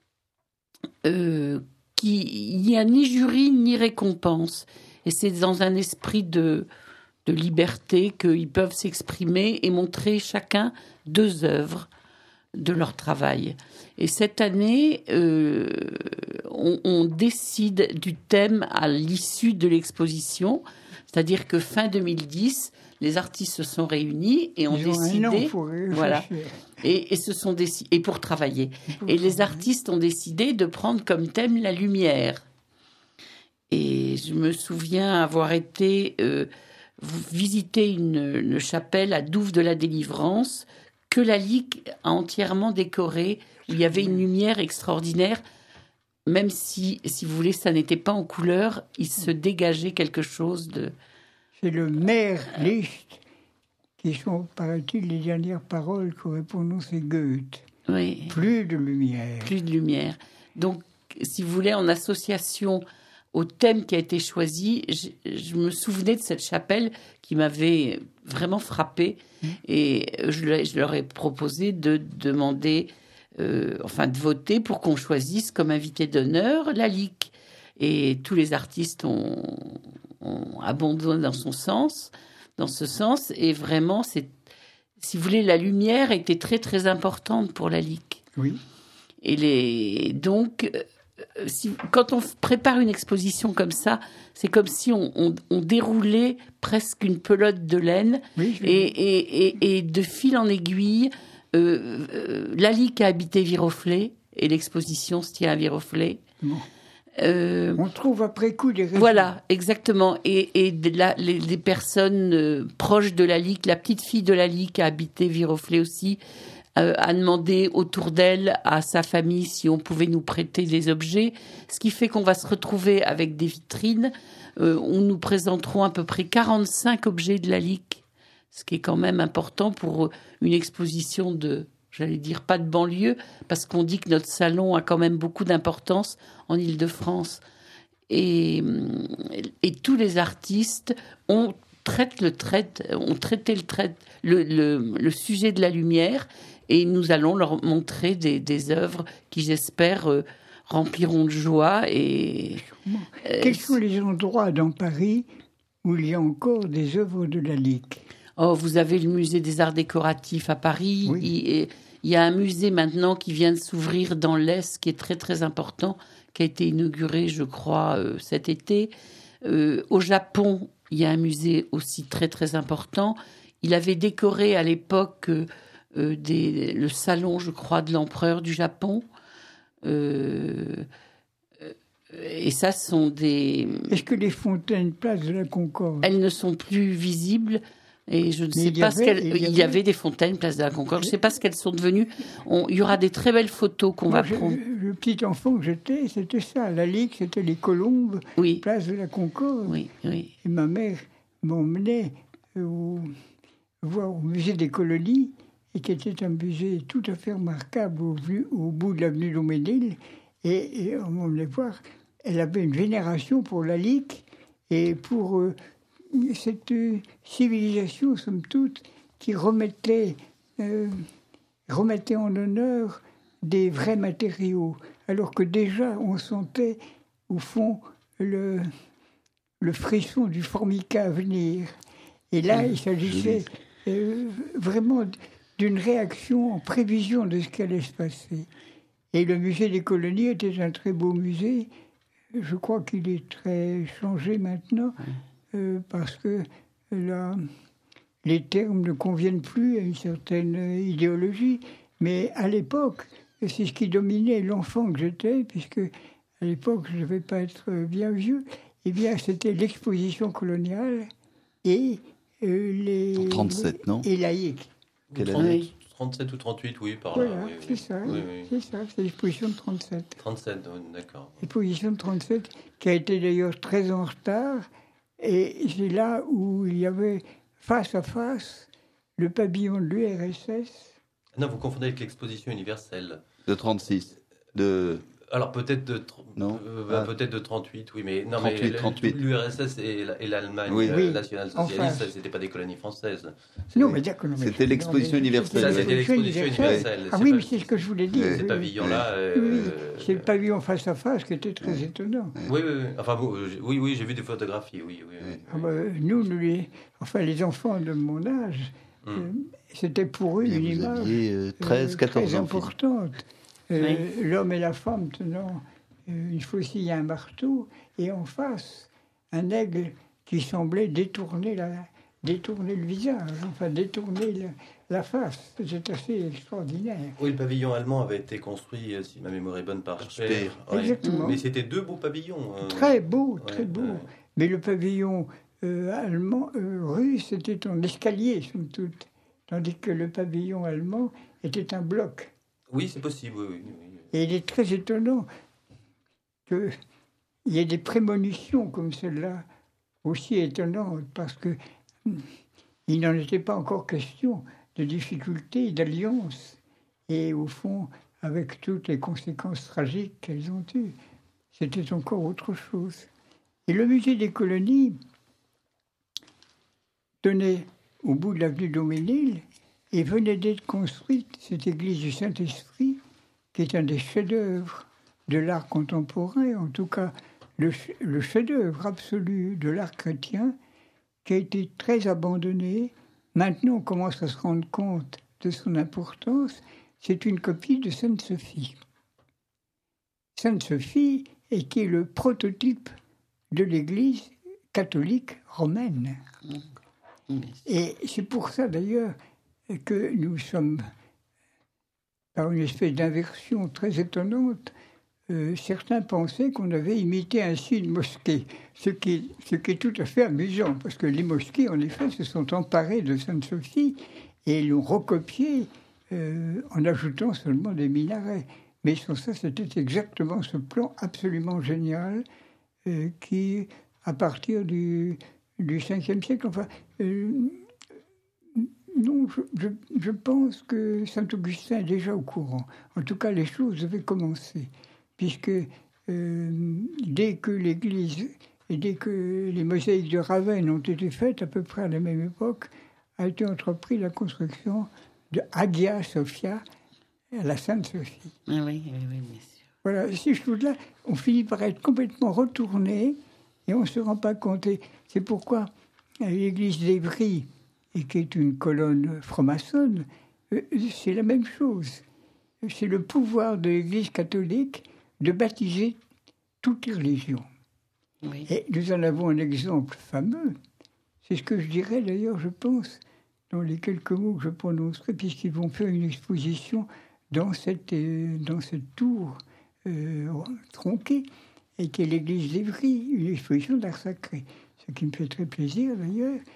euh, qui, il n'y a ni jury ni récompense. Et c'est dans un esprit de, de liberté qu'ils peuvent s'exprimer et montrer chacun deux œuvres de leur travail. Et cette année, euh, on, on décide du thème à l'issue de l'exposition, c'est-à-dire que fin deux mille dix, les artistes se sont réunis et ont Ils ont décidé, un an pour réfléchir. voilà, et, et se sont déci- et pour travailler. Et les artistes ont décidé de prendre comme thème la lumière. Et je me souviens avoir été euh, visiter une, une chapelle à Douve de la Délivrance que la Ligue a entièrement décorée, où il y avait une lumière extraordinaire. Même si, si vous voulez, ça n'était pas en couleur, il se dégageait quelque chose de... C'est le maire Licht qui sont, paraît-il, les dernières paroles qu'aurait prononcées Goethe. Oui. Plus de lumière. Plus de lumière. Donc, si vous voulez, en association au thème qui a été choisi, je, je me souvenais de cette chapelle qui m'avait vraiment frappée. Mmh. Et je, je leur ai proposé de demander, euh, enfin de voter pour qu'on choisisse comme invité d'honneur la Ligue. Et tous les artistes ont, ont abondé dans son sens, dans ce sens. Et vraiment, c'est, si vous voulez, la lumière était très très importante pour la Ligue. Oui. Et les, donc, si, quand on prépare une exposition comme ça, c'est comme si on, on, on déroulait presque une pelote de laine, oui, et, et, et, et de fil en aiguille, euh, euh, la Ligue a habité Viroflay, et l'exposition se tient à Viroflay. Bon. Euh, on trouve après coup des raisons. Voilà, exactement. Et, et de la, les, les personnes euh, proches de la Ligue, la petite fille de la Ligue a habité Viroflay aussi, euh, a demandé autour d'elle, à sa famille, si on pouvait nous prêter des objets. Ce qui fait qu'on va se retrouver avec des vitrines euh, où nous présenterons à peu près quarante-cinq objets de la Ligue, ce qui est quand même important pour une exposition de... J'allais dire pas de banlieue, parce qu'on dit que notre salon a quand même beaucoup d'importance en Île-de-France. Et, et tous les artistes ont, traite le traite, ont traité le, traite, le, le, le sujet de la lumière, et nous allons leur montrer des, des œuvres qui, j'espère, euh, rempliront de joie. Et, euh, Quels sont les endroits dans Paris où il y a encore des œuvres de la Ligue ? Oh, vous avez le musée des arts décoratifs à Paris. Oui. Il, il y a un musée maintenant qui vient de s'ouvrir dans l'Est, qui est très très important, qui a été inauguré, je crois, euh, cet été. Euh, au Japon, il y a un musée aussi très très important. Il avait décoré à l'époque euh, euh, des, le salon, je crois, de l'empereur du Japon. Euh, et ça, sont des... Est-ce que les fontaines place de la Concorde, elles ne sont plus visibles. Et je ne sais il y pas ce avait- qu'elles. il y Il y avait- avait des fontaines, place de la Concorde. Je ne sais pas ce qu'elles sont devenues. On- Il y aura des très belles photos qu'on va Moi, je- prendre. le petit enfant que j'étais, c'était ça. La ligue, c'était les colombes, Oui, place de la Concorde. oui, oui. Et ma mère m'emmenait au, voir au musée des colonies, et qui était un musée tout à fait remarquable au, vu- au bout de l'avenue Loménil. Et, et on m'emmenait voir. Elle avait une vénération pour la ligue et pour euh, cette euh, civilisation, somme toute, qui remettait, euh, remettait en honneur des vrais matériaux, alors que déjà on sentait au fond le, le frisson du formica à venir. Et là, il s'agissait euh, vraiment d'une réaction en prévision de ce qui allait se passer. Et le musée des colonies était un très beau musée. Je crois qu'il est très changé maintenant, euh, parce que là, les termes ne conviennent plus à une certaine idéologie. Mais à l'époque, c'est ce qui dominait l'enfant que j'étais, puisque à l'époque, je ne devais pas être bien vieux, eh bien, c'était l'exposition coloniale et euh, les... En trente-sept, non Et laïque. Quelle trente- année trente-sept ou trente-huit, oui, par là. Voilà, oui, oui. c'est ça, Oui, oui. c'est ça, c'est l'exposition de trente-sept. trente-sept, oui, d'accord. L'exposition de trente-sept, qui a été d'ailleurs très en retard, et c'est là où il y avait face à face le pavillon de l'U R S S. Non, vous confondez avec l'exposition universelle. De trente-six. De... Alors peut-être de tr- Non. euh, bah, Ah. peut-être de trente-huit, oui, mais non, trente-huit, mais le- trente-huit. l'U R S S et la- et l'Allemagne Oui. euh, Oui, nationale-socialiste, enfin. c'était pas des colonies françaises. Non, mais d'accord. non, mais- C'était l'exposition non, mais universelle. Ça, c'était l'exposition universelle. Ah C'est oui, pas- mais c'est ce que je voulais dire. Oui. Ces oui. pavillons-là. Oui, euh, oui, c'est le pavillon face à face qui était très étonnant. Oui, oui, oui. Enfin, bon, euh, j'ai- oui, oui, j'ai vu des photographies, oui, oui. oui, Ah oui. bah, nous, nous les, enfin les enfants de mon âge, Hmm. euh, c'était pour eux Bien, une vous image aviez euh, treize, euh, quatorze très ans. importante. Euh, L'homme et la femme tenant euh, une faucille et un marteau, et en face, un aigle qui semblait détourner, la, détourner le visage, enfin détourner la, la face. C'était assez extraordinaire. Oui, le pavillon allemand avait été construit, euh, si ma mémoire est bonne, par Par Speer. Speer. Ouais. Exactement. Mais c'était deux beaux pavillons. euh. Très beau, Ouais, très beau. ouais. Mais le pavillon euh, allemand, euh, russe, était en escalier, somme toute. Tandis que le pavillon allemand était un bloc. Oui, c'est possible, oui, oui, oui. Et il est très étonnant qu'il y ait des prémonitions comme celle-là, aussi étonnantes, parce que hum, il n'en était pas encore question de difficultés, d'alliances, et au fond, avec toutes les conséquences tragiques qu'elles ont eues, c'était encore autre chose. Et le musée des colonies tenait au bout de l'avenue Doménil et venait d'être construite cette église du Saint-Esprit, qui est un des chefs-d'œuvre de l'art contemporain, en tout cas le, ch- le chef-d'œuvre absolu de l'art chrétien, qui a été très abandonné. Maintenant, on commence à se rendre compte de son importance. C'est une copie de Sainte-Sophie. Sainte-Sophie est qui est le prototype de l'Église catholique romaine. Et c'est pour ça d'ailleurs que nous sommes, par une espèce d'inversion très étonnante, euh, certains pensaient qu'on avait imité ainsi une mosquée, ce qui, est, ce qui est tout à fait amusant, parce que les mosquées, en effet, se sont emparées de Sainte-Sophie et l'ont recopié euh, en ajoutant seulement des minarets. Mais sans ça, c'était exactement ce plan absolument génial euh, qui, à partir du, du cinquième siècle, enfin... Euh, non, je, je, je pense que Saint-Augustin est déjà au courant. En tout cas, les choses devaient commencer, puisque euh, dès que l'Église et dès que les mosaïques de Ravenne ont été faites, à peu près à la même époque, a été entrepris la construction de Hagia Sophia, à la Sainte-Sophie. Ah oui, oui, oui, bien sûr. Voilà, ces choses-là, on finit par être complètement retourné et on ne se rend pas compte. Et c'est pourquoi l'église d'Évry, et qui est une colonne franc-maçonne, euh, c'est la même chose. C'est le pouvoir de l'Église catholique de baptiser toutes les religions. Oui. Et nous en avons un exemple fameux. C'est ce que je dirais d'ailleurs, je pense, dans les quelques mots que je prononcerai, puisqu'ils vont faire une exposition dans cette, euh, dans cette tour euh, tronquée, et qui est l'église d'Évry, une exposition d'art sacré. Ce qui me fait très plaisir d'ailleurs.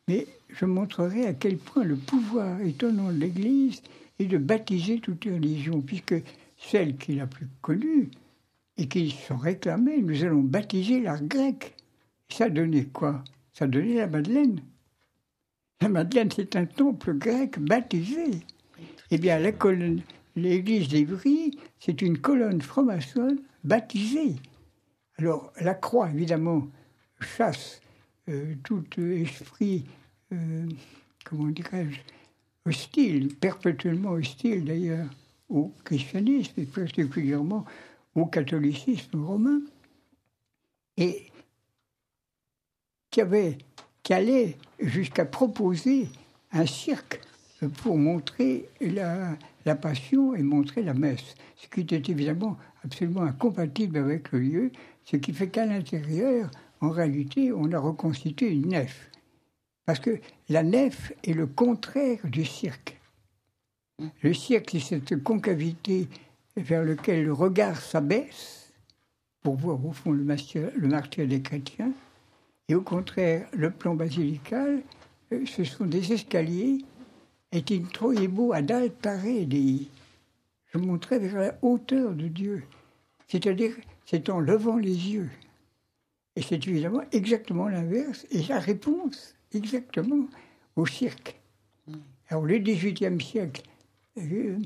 mais je montrerai à quel point le pouvoir étonnant de l'Église est de baptiser toutes les religions, puisque celle qui est la plus connue et qui sont réclamées, nous allons baptiser l'art grec. Ça donnait quoi? Ça donnait la Madeleine. La Madeleine, c'est un temple grec baptisé. Eh bien, la colonne, l'église d'Évry, c'est une colonne franc-maçonne baptisée. Alors, la croix, évidemment, chasse euh, tout esprit, euh, comment dirais-je, hostile, perpétuellement hostile d'ailleurs, au christianisme et particulièrement au catholicisme romain, et qui, avait, qui allait jusqu'à proposer un cirque pour montrer la, la passion et montrer la messe, ce qui était évidemment absolument incompatible avec le lieu, ce qui fait qu'à l'intérieur, en réalité, on a reconstitué une nef. Parce que la nef est le contraire du cirque. Le cirque, c'est cette concavité vers laquelle le regard s'abaisse pour voir au fond le martyre, le martyre des chrétiens. Et au contraire, le plan basilical, ce sont des escaliers et in troiebo ad altare Dei. Je montrais vers la hauteur de Dieu. C'est-à-dire, c'est en levant les yeux. Et c'est évidemment exactement l'inverse. Et la réponse, exactement, au cirque. Alors, le dix-huitième siècle euh,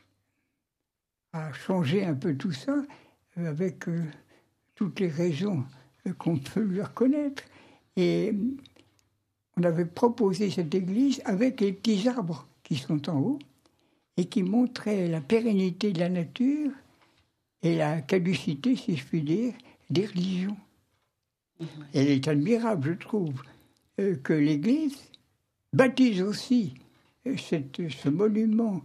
a changé un peu tout ça, euh, avec euh, toutes les raisons euh, qu'on peut lui reconnaître. Et on avait proposé cette église avec les petits arbres qui sont en haut et qui montraient la pérennité de la nature et la caducité, si je puis dire, des religions. Mmh. Elle est admirable, je trouve, euh, que l'Église baptise aussi euh, cette, ce monument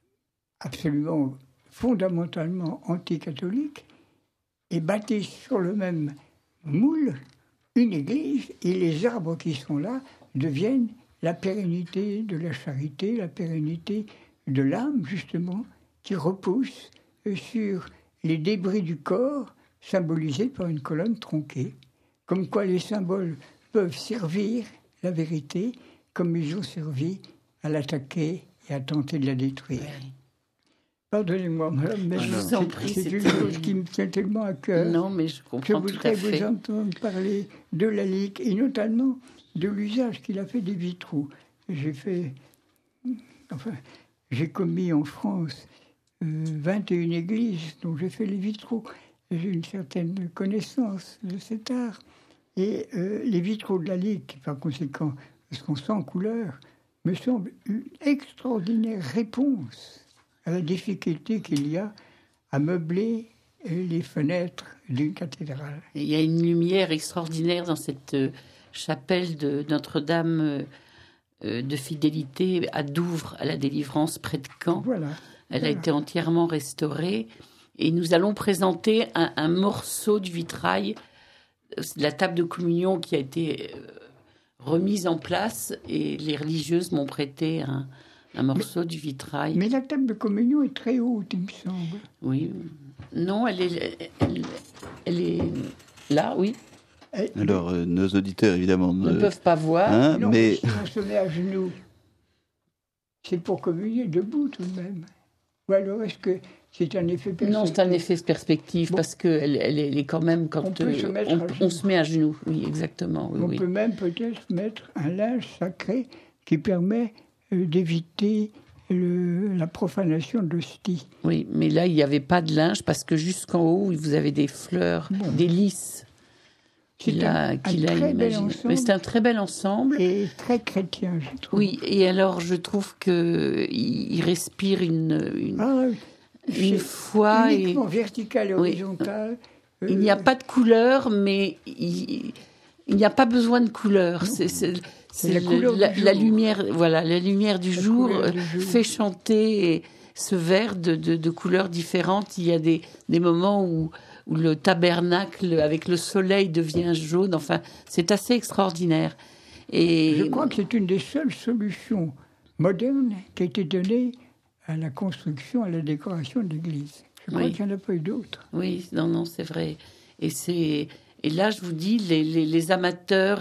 absolument fondamentalement anticatholique et baptise sur le même moule une église, et les arbres qui sont là deviennent la pérennité de la charité, la pérennité de l'âme, justement, qui repousse sur les débris du corps, symbolisés par une colonne tronquée. Comme quoi les symboles peuvent servir la vérité, comme ils ont servi à l'attaquer et à tenter de la détruire. Oui. Pardonnez-moi, madame, mais je vous en prie, c'est une chose qui me tient tellement à cœur. Non, mais je comprends tout à fait. Je voudrais vous entendre parler de Lalique et notamment de l'usage qu'il a fait des vitraux. J'ai fait, enfin, j'ai commis en France euh, vingt et une églises dont j'ai fait les vitraux. J'ai une certaine connaissance de cet art. Et euh, les vitraux de Lalique, par conséquent, parce qu'on sent en couleur, me semble une extraordinaire réponse à la difficulté qu'il y a à meubler les fenêtres d'une cathédrale. Il y a une lumière extraordinaire dans cette chapelle de Notre-Dame de Fidélité à Douvres, à la Délivrance, près de Caen. Voilà. Elle voilà. a été entièrement restaurée. Et nous allons présenter un, un morceau du vitrail, la table de communion qui a été remise en place, et les religieuses m'ont prêté un... un morceau mais, du vitrail. Mais la table de communion est très haute, il me semble. Oui. Non, elle est, elle, elle est là, oui. Et, Alors, euh, nos auditeurs, évidemment, ne, ne peuvent pas voir. Hein, non, mais... si on se met à genoux, c'est pour communier debout tout de même. Ou alors, est-ce que c'est un effet perspective? Non, c'est un effet perspective, bon. Parce qu'elle elle est quand même... Quand on, peut euh, se mettre on, à on se met à genoux, oui, exactement. Oui, on oui. peut même peut-être mettre un linge sacré qui permet d'éviter le, la profanation de l'hostie. Oui, mais là, il n'y avait pas de linge, parce que jusqu'en haut, vous avez des fleurs, bon. des lys. Qu'il a, qu'il a imaginé. Mais c'est un très bel ensemble. Et très chrétien, je trouve. Oui, et alors je trouve qu'il il respire une, une, ah, une foi. Uniquement et... verticale et horizontale. Oui. Euh... Il n'y a pas de couleur, mais il, il n'y a pas besoin de couleur. C'est, c'est, c'est la, le, couleur la, du la jour. lumière, voilà, la lumière du, la jour, du jour fait chanter ce vert de, de, de couleurs différentes. Il y a des, des moments où, où le tabernacle avec le soleil devient jaune. Enfin, c'est assez extraordinaire. Et je crois que c'est une des seules solutions modernes qui a été donnée à la construction, à la décoration de l'église. Je crois oui. qu'il n'y en a pas eu d'autres. Oui, non, non, c'est vrai. Et c'est et là, je vous dis, les, les, les amateurs, les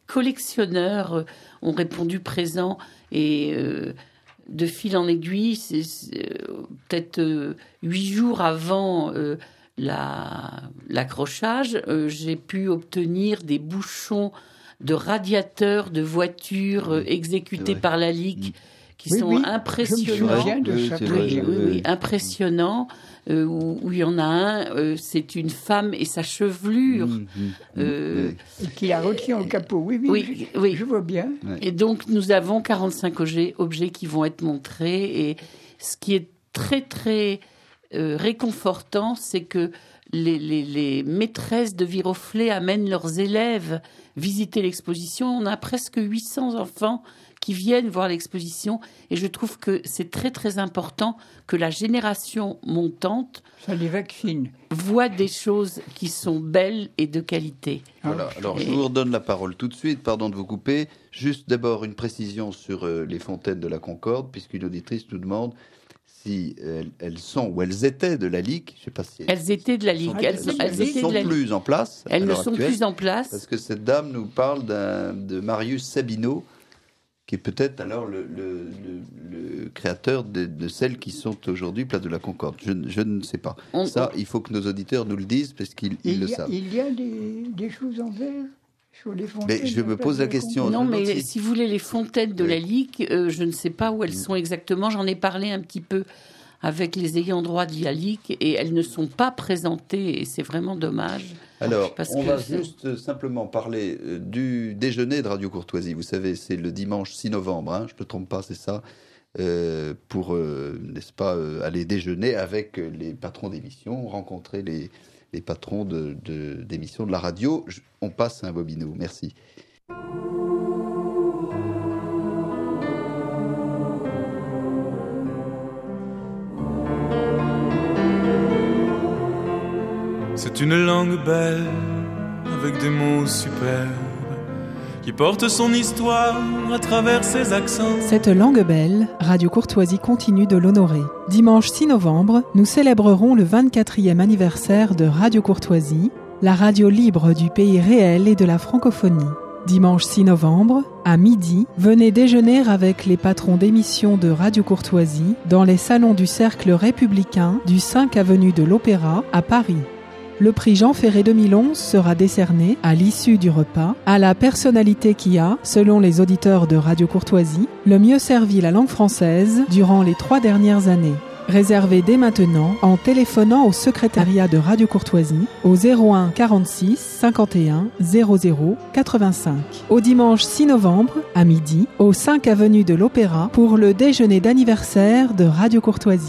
collectionneurs euh, ont répondu présent et euh, de fil en aiguille, c'est, c'est, euh, peut-être euh, huit jours avant euh, la, l'accrochage, euh, j'ai pu obtenir des bouchons de radiateurs de voitures euh, exécutés par la Ligue. Qui oui, sont oui, impressionnants, je me de oui, ça, c'est oui, vrai, oui, oui, impressionnants, euh, où, où il y en a un, euh, c'est une femme et sa chevelure. Mmh, mmh, euh, oui. Et qui la retient au capot. Oui, oui, oui, je, oui. je vois bien. Et donc, nous avons quarante-cinq objets, objets qui vont être montrés. Et ce qui est très, très euh, réconfortant, c'est que les, les, les maîtresses de Viroflay amènent leurs élèves visiter l'exposition. On a presque huit cents enfants qui viennent voir l'exposition. Et je trouve que c'est très, très important que la génération montante Ça les vaccine. voit des choses qui sont belles et de qualité. Voilà, alors Et- je vous redonne la parole tout de suite, pardon de vous couper. Juste d'abord une précision sur euh, les fontaines de la Concorde, puisqu'une auditrice nous demande si elles, elles sont ou elles étaient de la Ligue. Je sais pas si Elles étaient de la Ligue. Elles, elles elles ne étaient sont de la Ligue. plus en place. à Elles ne l'heure sont actuelle, plus en place. Parce que cette dame nous parle d'un, de Marius Sabino, qui est peut-être alors le, le, le, le créateur de, de celles qui sont aujourd'hui place de la Concorde. Je, je ne sais pas. On- Ça, on- il faut que nos auditeurs nous le disent parce qu'ils ils Il le y, a, savent. il y a des, des choses en verre sur les fontaines. Mais je de me place pose de la question. Concorde. Non, je me mais demande si- si vous voulez, les fontaines de Oui. la Ligue, euh, je ne sais pas où elles Mm. sont exactement. J'en ai parlé un petit peu avec les ayants droit de la Ligue et elles ne sont pas présentées et c'est vraiment dommage. Alors, Parce on que va c'est- juste simplement parler euh, du déjeuner de Radio Courtoisie. Vous savez, c'est le dimanche six novembre, hein, je ne me trompe pas, c'est ça, euh, pour, euh, n'est-ce pas, euh, aller déjeuner avec euh, les patrons d'émissions, rencontrer les, les patrons de, de, d'émissions de la radio. Je- on passe à un bobino. Merci. C'est une langue belle, avec des mots superbes, qui porte son histoire à travers ses accents. Cette langue belle, Radio Courtoisie continue de l'honorer. Dimanche six novembre, nous célébrerons le vingt-quatrième anniversaire de Radio Courtoisie, la radio libre du pays réel et de la francophonie. Dimanche six novembre, à midi, venez déjeuner avec les patrons d'émissions de Radio Courtoisie dans les salons du Cercle républicain du cinq avenue de l'Opéra à Paris. Le prix Jean Ferré deux mille onze sera décerné, à l'issue du repas, à la personnalité qui a, selon les auditeurs de Radio Courtoisie, le mieux servi la langue française durant les trois dernières années. Réservez dès maintenant en téléphonant au secrétariat de Radio Courtoisie au zéro un quarante-six cinquante et un zéro zéro quatre-vingt-cinq. Au dimanche six novembre, à midi, au cinq avenue de l'Opéra pour le déjeuner d'anniversaire de Radio Courtoisie.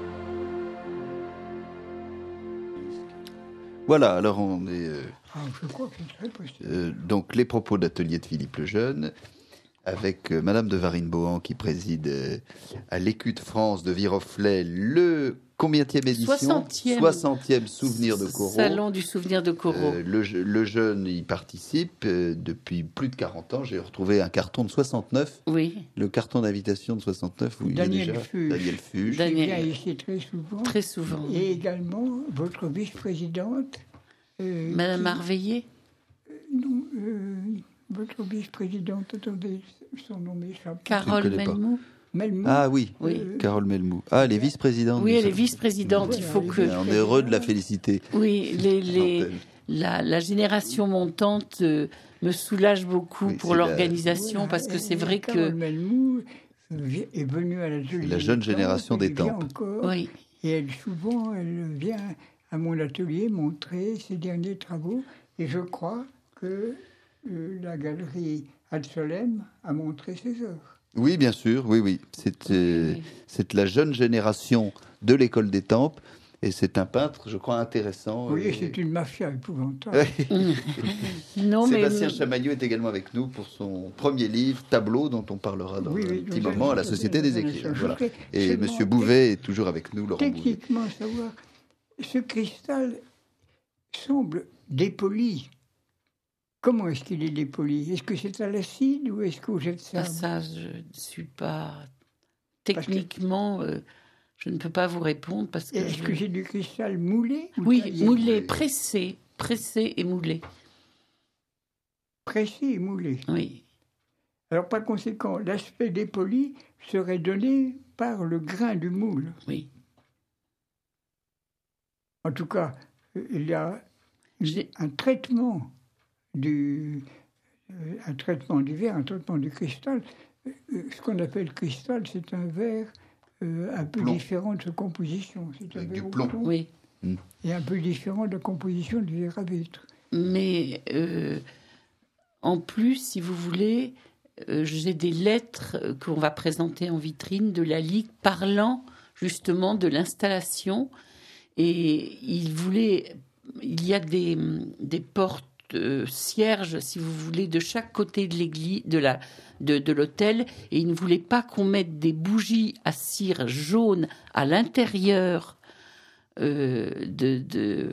Voilà, alors on est... euh, Ah, je crois que c'est très possible. Euh, donc les propos d'atelier de Philippe Lejeune avec euh, Madame de Varine-Bohan qui préside euh, à l'Écu de France de Viroflay le combienième édition Soixantième. soixantième souvenir de Corot. Salon du souvenir de Corot. Euh, le, je- le jeune y participe euh, depuis plus de quarante ans. J'ai retrouvé un carton de soixante-neuf, Oui, le carton d'invitation de soixante-neuf où Daniel il est déjà Fuge. Daniel Fuge. Qui Daniel. vient ici très souvent. très souvent. Et également votre vice-présidente. euh, Madame qui- Arveillé. Non, euh, votre vice-présidente, attendez, son nom m'échappe. Carole connais pas. Melmou. Melmou. Ah oui, Oui. Euh, Carole Melmou. Ah, elle est vice-présidente. Oui, du elle est salon. vice-présidente. Il faut que. Bien, on est heureux de la féliciter. Oui, les, les, L'antenne. la, la génération montante euh, me soulage beaucoup Oui, pour c'est la- l'organisation voilà, parce que et- c'est et vrai Carole que. Melmou vi- est venue à l'atelier. C'est la jeune des génération Tempes, des elle vient Tempes. encore, Oui, Et elle, souvent, elle vient à mon atelier montrer ses derniers travaux. Et je crois que euh, la galerie Ad Solem a montré ses œuvres. Oui, bien sûr, oui, oui. C'est euh, Oui. c'est la jeune génération de l'école des Tempes et c'est un peintre, je crois, intéressant. Oui, et- c'est une mafia épouvantable. Ouais. non mais Sébastien Chamaillot est également avec nous pour son premier livre, Tableau, dont on parlera dans Oui, un oui, petit nous moment à la allons- Société des nous allons- Écrivains. je Voilà. voudrais Et seulement Monsieur Bouvet est toujours avec nous, Laurent Bouvet. Techniquement, savoir, ce cristal semble dépoli. Comment est-ce qu'il est dépoli? Est-ce que c'est à l'acide ou est-ce qu'au jet de Ah, sable? ça, je ne suis pas techniquement, euh, je ne peux pas vous répondre parce que. Est-ce je- que c'est du cristal moulé ou Oui, taillé? moulé, pressé, pressé et moulé. tressé et moulé. Oui. Alors, par conséquent, l'aspect dépoli serait donné par le grain du moule. Oui. En tout cas, il y a J'ai- un traitement du, euh, un traitement du verre, un traitement du cristal. Euh, Ce qu'on appelle cristal, c'est un verre euh, un peu Plomb. différent de sa composition. C'est un Avec du verre au plomb. Oui. et un peu différent de la composition du verre à vitre. Mais euh, en plus, si vous voulez, euh, j'ai des lettres euh, qu'on va présenter en vitrine de la Ligue parlant justement de l'installation. Et il voulait, il y a des, des portes euh, cierges, si vous voulez, de chaque côté de l'église, de la, de, de l'hôtel, et il ne voulait pas qu'on mette des bougies à cire jaune à l'intérieur euh, de, de,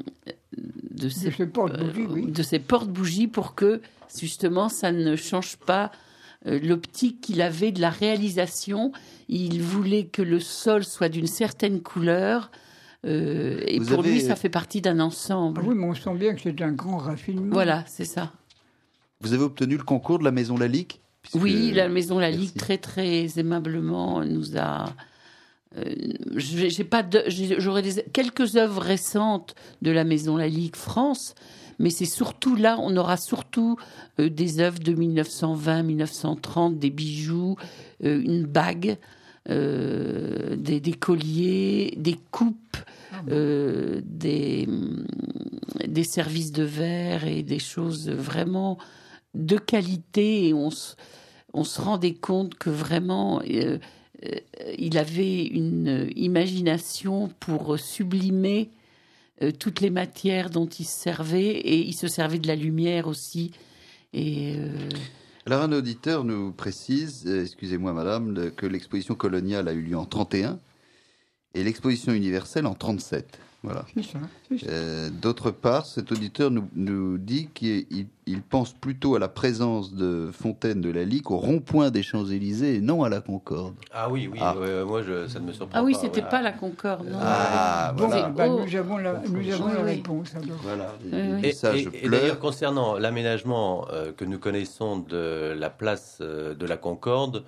de ces, De ces porte-bougies, oui. de ces porte-bougies pour que justement ça ne change pas euh, l'optique qu'il avait de la réalisation. Il voulait que le sol soit d'une certaine couleur. Euh, et Vous pour avez- lui, ça fait partie d'un Ah ensemble. oui, mais on sent bien que c'est un grand raffinement. Voilà, c'est ça. Vous avez obtenu le concours de la Maison Lalique puisque- Oui, la Maison La Merci. Ligue, très très aimablement, nous a... Euh, j'ai j'ai pas de- j'ai- j'aurais des, quelques œuvres récentes de la Maison La Ligue France, mais c'est surtout là, on aura surtout euh, des œuvres de mille neuf cent vingt, mille neuf cent trente, des bijoux, euh, une bague, euh, des, des colliers, des coupes, euh, des, des services de verre et des choses vraiment de qualité. Et on se, on se rendait compte que vraiment, euh, euh, il avait une imagination pour sublimer euh, toutes les matières dont il se servait, et il se servait de la lumière aussi. Et euh, Alors un auditeur nous précise, euh, excusez-moi madame, le- que l'exposition coloniale a eu lieu en trente et un et l'exposition universelle en trente-sept. Voilà. C'est ça, c'est ça. Euh, D'autre part, cet auditeur nous, nous dit qu'il il- il pense plutôt à la présence de Fontaine de la Ligue au rond-point des Champs-Élysées et non à la Concorde. Ah oui, oui, Ah. euh, moi je, ça ne me surprend ah oui, pas. c'était ouais. pas la Concorde, non. Ah, Bon, voilà. bah, Oh. nous avons la, nous avons Oui, la oui. réponse alors. Voilà. Oui, oui. Et, Et, ça, et- je et pleure. d'ailleurs, concernant l'aménagement euh, que nous connaissons de la place euh, de la Concorde,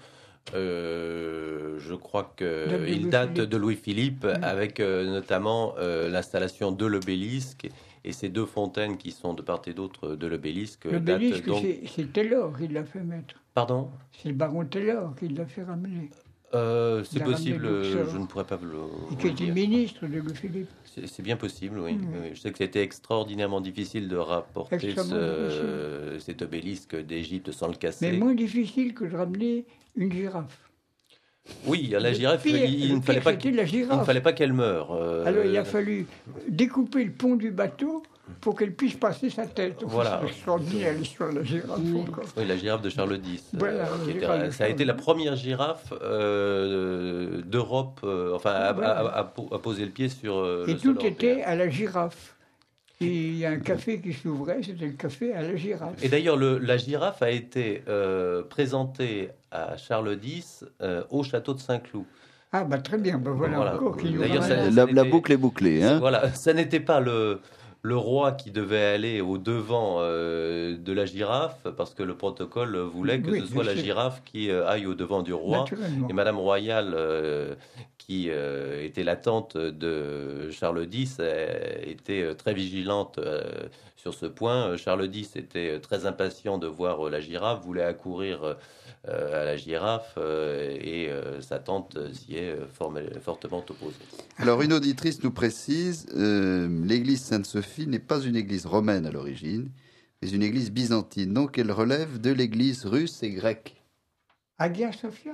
euh, je crois Date de qu'il Louis date Philippe. de Louis-Philippe, Oui. avec euh, notamment euh, l'installation de l'obélisque et ces deux fontaines qui sont de part et d'autre de l'obélisque. L'obélisque, datent donc... c'est- c'est Taylor qui l'a fait mettre. Pardon C'est le baron Taylor qui l'a fait ramener. Euh, C'est Il a ramené possible, le euh, Luxor. je ne pourrais pas vous le, Et vous qui le était dire. ministre de Louis-Philippe. C'est c'est bien possible, oui. Mm. Oui, je sais que c'était extraordinairement difficile de rapporter Extrêmement ce- cet obélisque d'Égypte sans le casser. Mais moins difficile que de ramener une girafe. Oui, à la Le girafe, pire- il, il le ne fallait pire, pas, c'était la il ne girafe. fallait pas qu'elle meure. euh, Alors il a fallu découper le pont du bateau pour qu'elle puisse passer sa tête. Voilà. C'est extraordinaire l'histoire de la girafe. encore. Oui, la girafe de Charles X. euh, Voilà, la qui était- girafe de ça a Charles été la X. première girafe euh, d'Europe, euh, enfin, à, Voilà. à- à po- à poser le pied sur euh, Et le sol tout était européen. à la girafe. Et il y a un café qui s'ouvrait, c'était le café à la girafe. Et d'ailleurs, le- la girafe a été euh, présentée à Charles X euh, au château de Saint-Cloud. Ah bah très bien, bah voilà, Voilà. encore qui nous D'ailleurs, ramène. ça- La, la c'était- boucle est bouclée. Hein. Voilà, ça n'était pas le, le roi qui devait aller au devant euh, de la girafe, parce que le protocole voulait que Oui, ce soit bien la sûr. girafe qui euh, aille au devant du roi. Naturellement. Et Madame Royale, euh, qui euh, était la tante de Charles X, euh, était euh, très vigilante euh, sur ce point. Euh, Charles X était euh, très impatient de voir euh, la girafe, voulait accourir euh, euh, à la girafe, euh, et euh, sa tante euh, s'y est euh, formel- fortement opposée. Alors, une auditrice nous précise, euh, l'église Sainte-Sophie n'est pas une église romaine à l'origine, mais une église byzantine. Donc, elle relève de l'église russe et grecque. Hagia Sophia.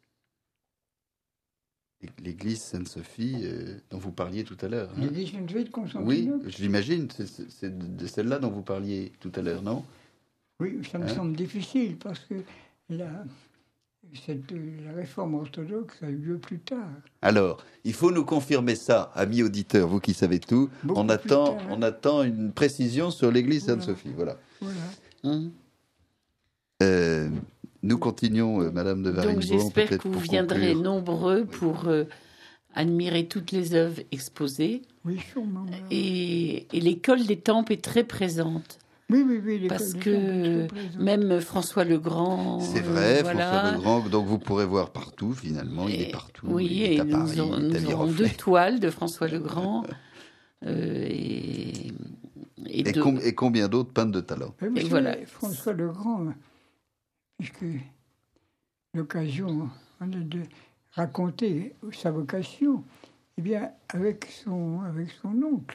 L'église Sainte-Sophie euh, dont vous parliez tout à l'heure. hein. L'église Sainte-Sophie de Oui, Constantinople. je l'imagine, c'est- c'est c'est de celle-là dont vous parliez tout à l'heure, non? Oui, ça me Hein? semble difficile parce que la, cette, la réforme orthodoxe a eu lieu plus tard. Alors, il faut nous confirmer ça, amis auditeurs, vous qui savez tout. Beaucoup On plus attend, tard. on attend une précision sur l'église Voilà. Sainte-Sophie. Voilà. Voilà. Hum. Euh, nous continuons, euh, Madame de Donc Varignon. j'espère peut-être que vous pour viendrez conclure. nombreux pour euh, admirer toutes les œuvres exposées. Oui, sûrement. voilà. Et, et l'école des temples est très présente. Oui, oui, oui. Les Parce les que même François le Grand. C'est vrai, euh, voilà. François le Grand, donc vous pourrez voir partout, finalement, il Et, est partout. Oui, il est et à nous, Paris, aurons, il est à nous aurons Viroflay. deux toiles de François le Grand. euh, et, et, Et, de... com- et combien d'autres peintres de talent. Et, Et savez, voilà. François le Grand, puisque l'occasion on a de raconter sa vocation, eh bien, avec son, avec son oncle,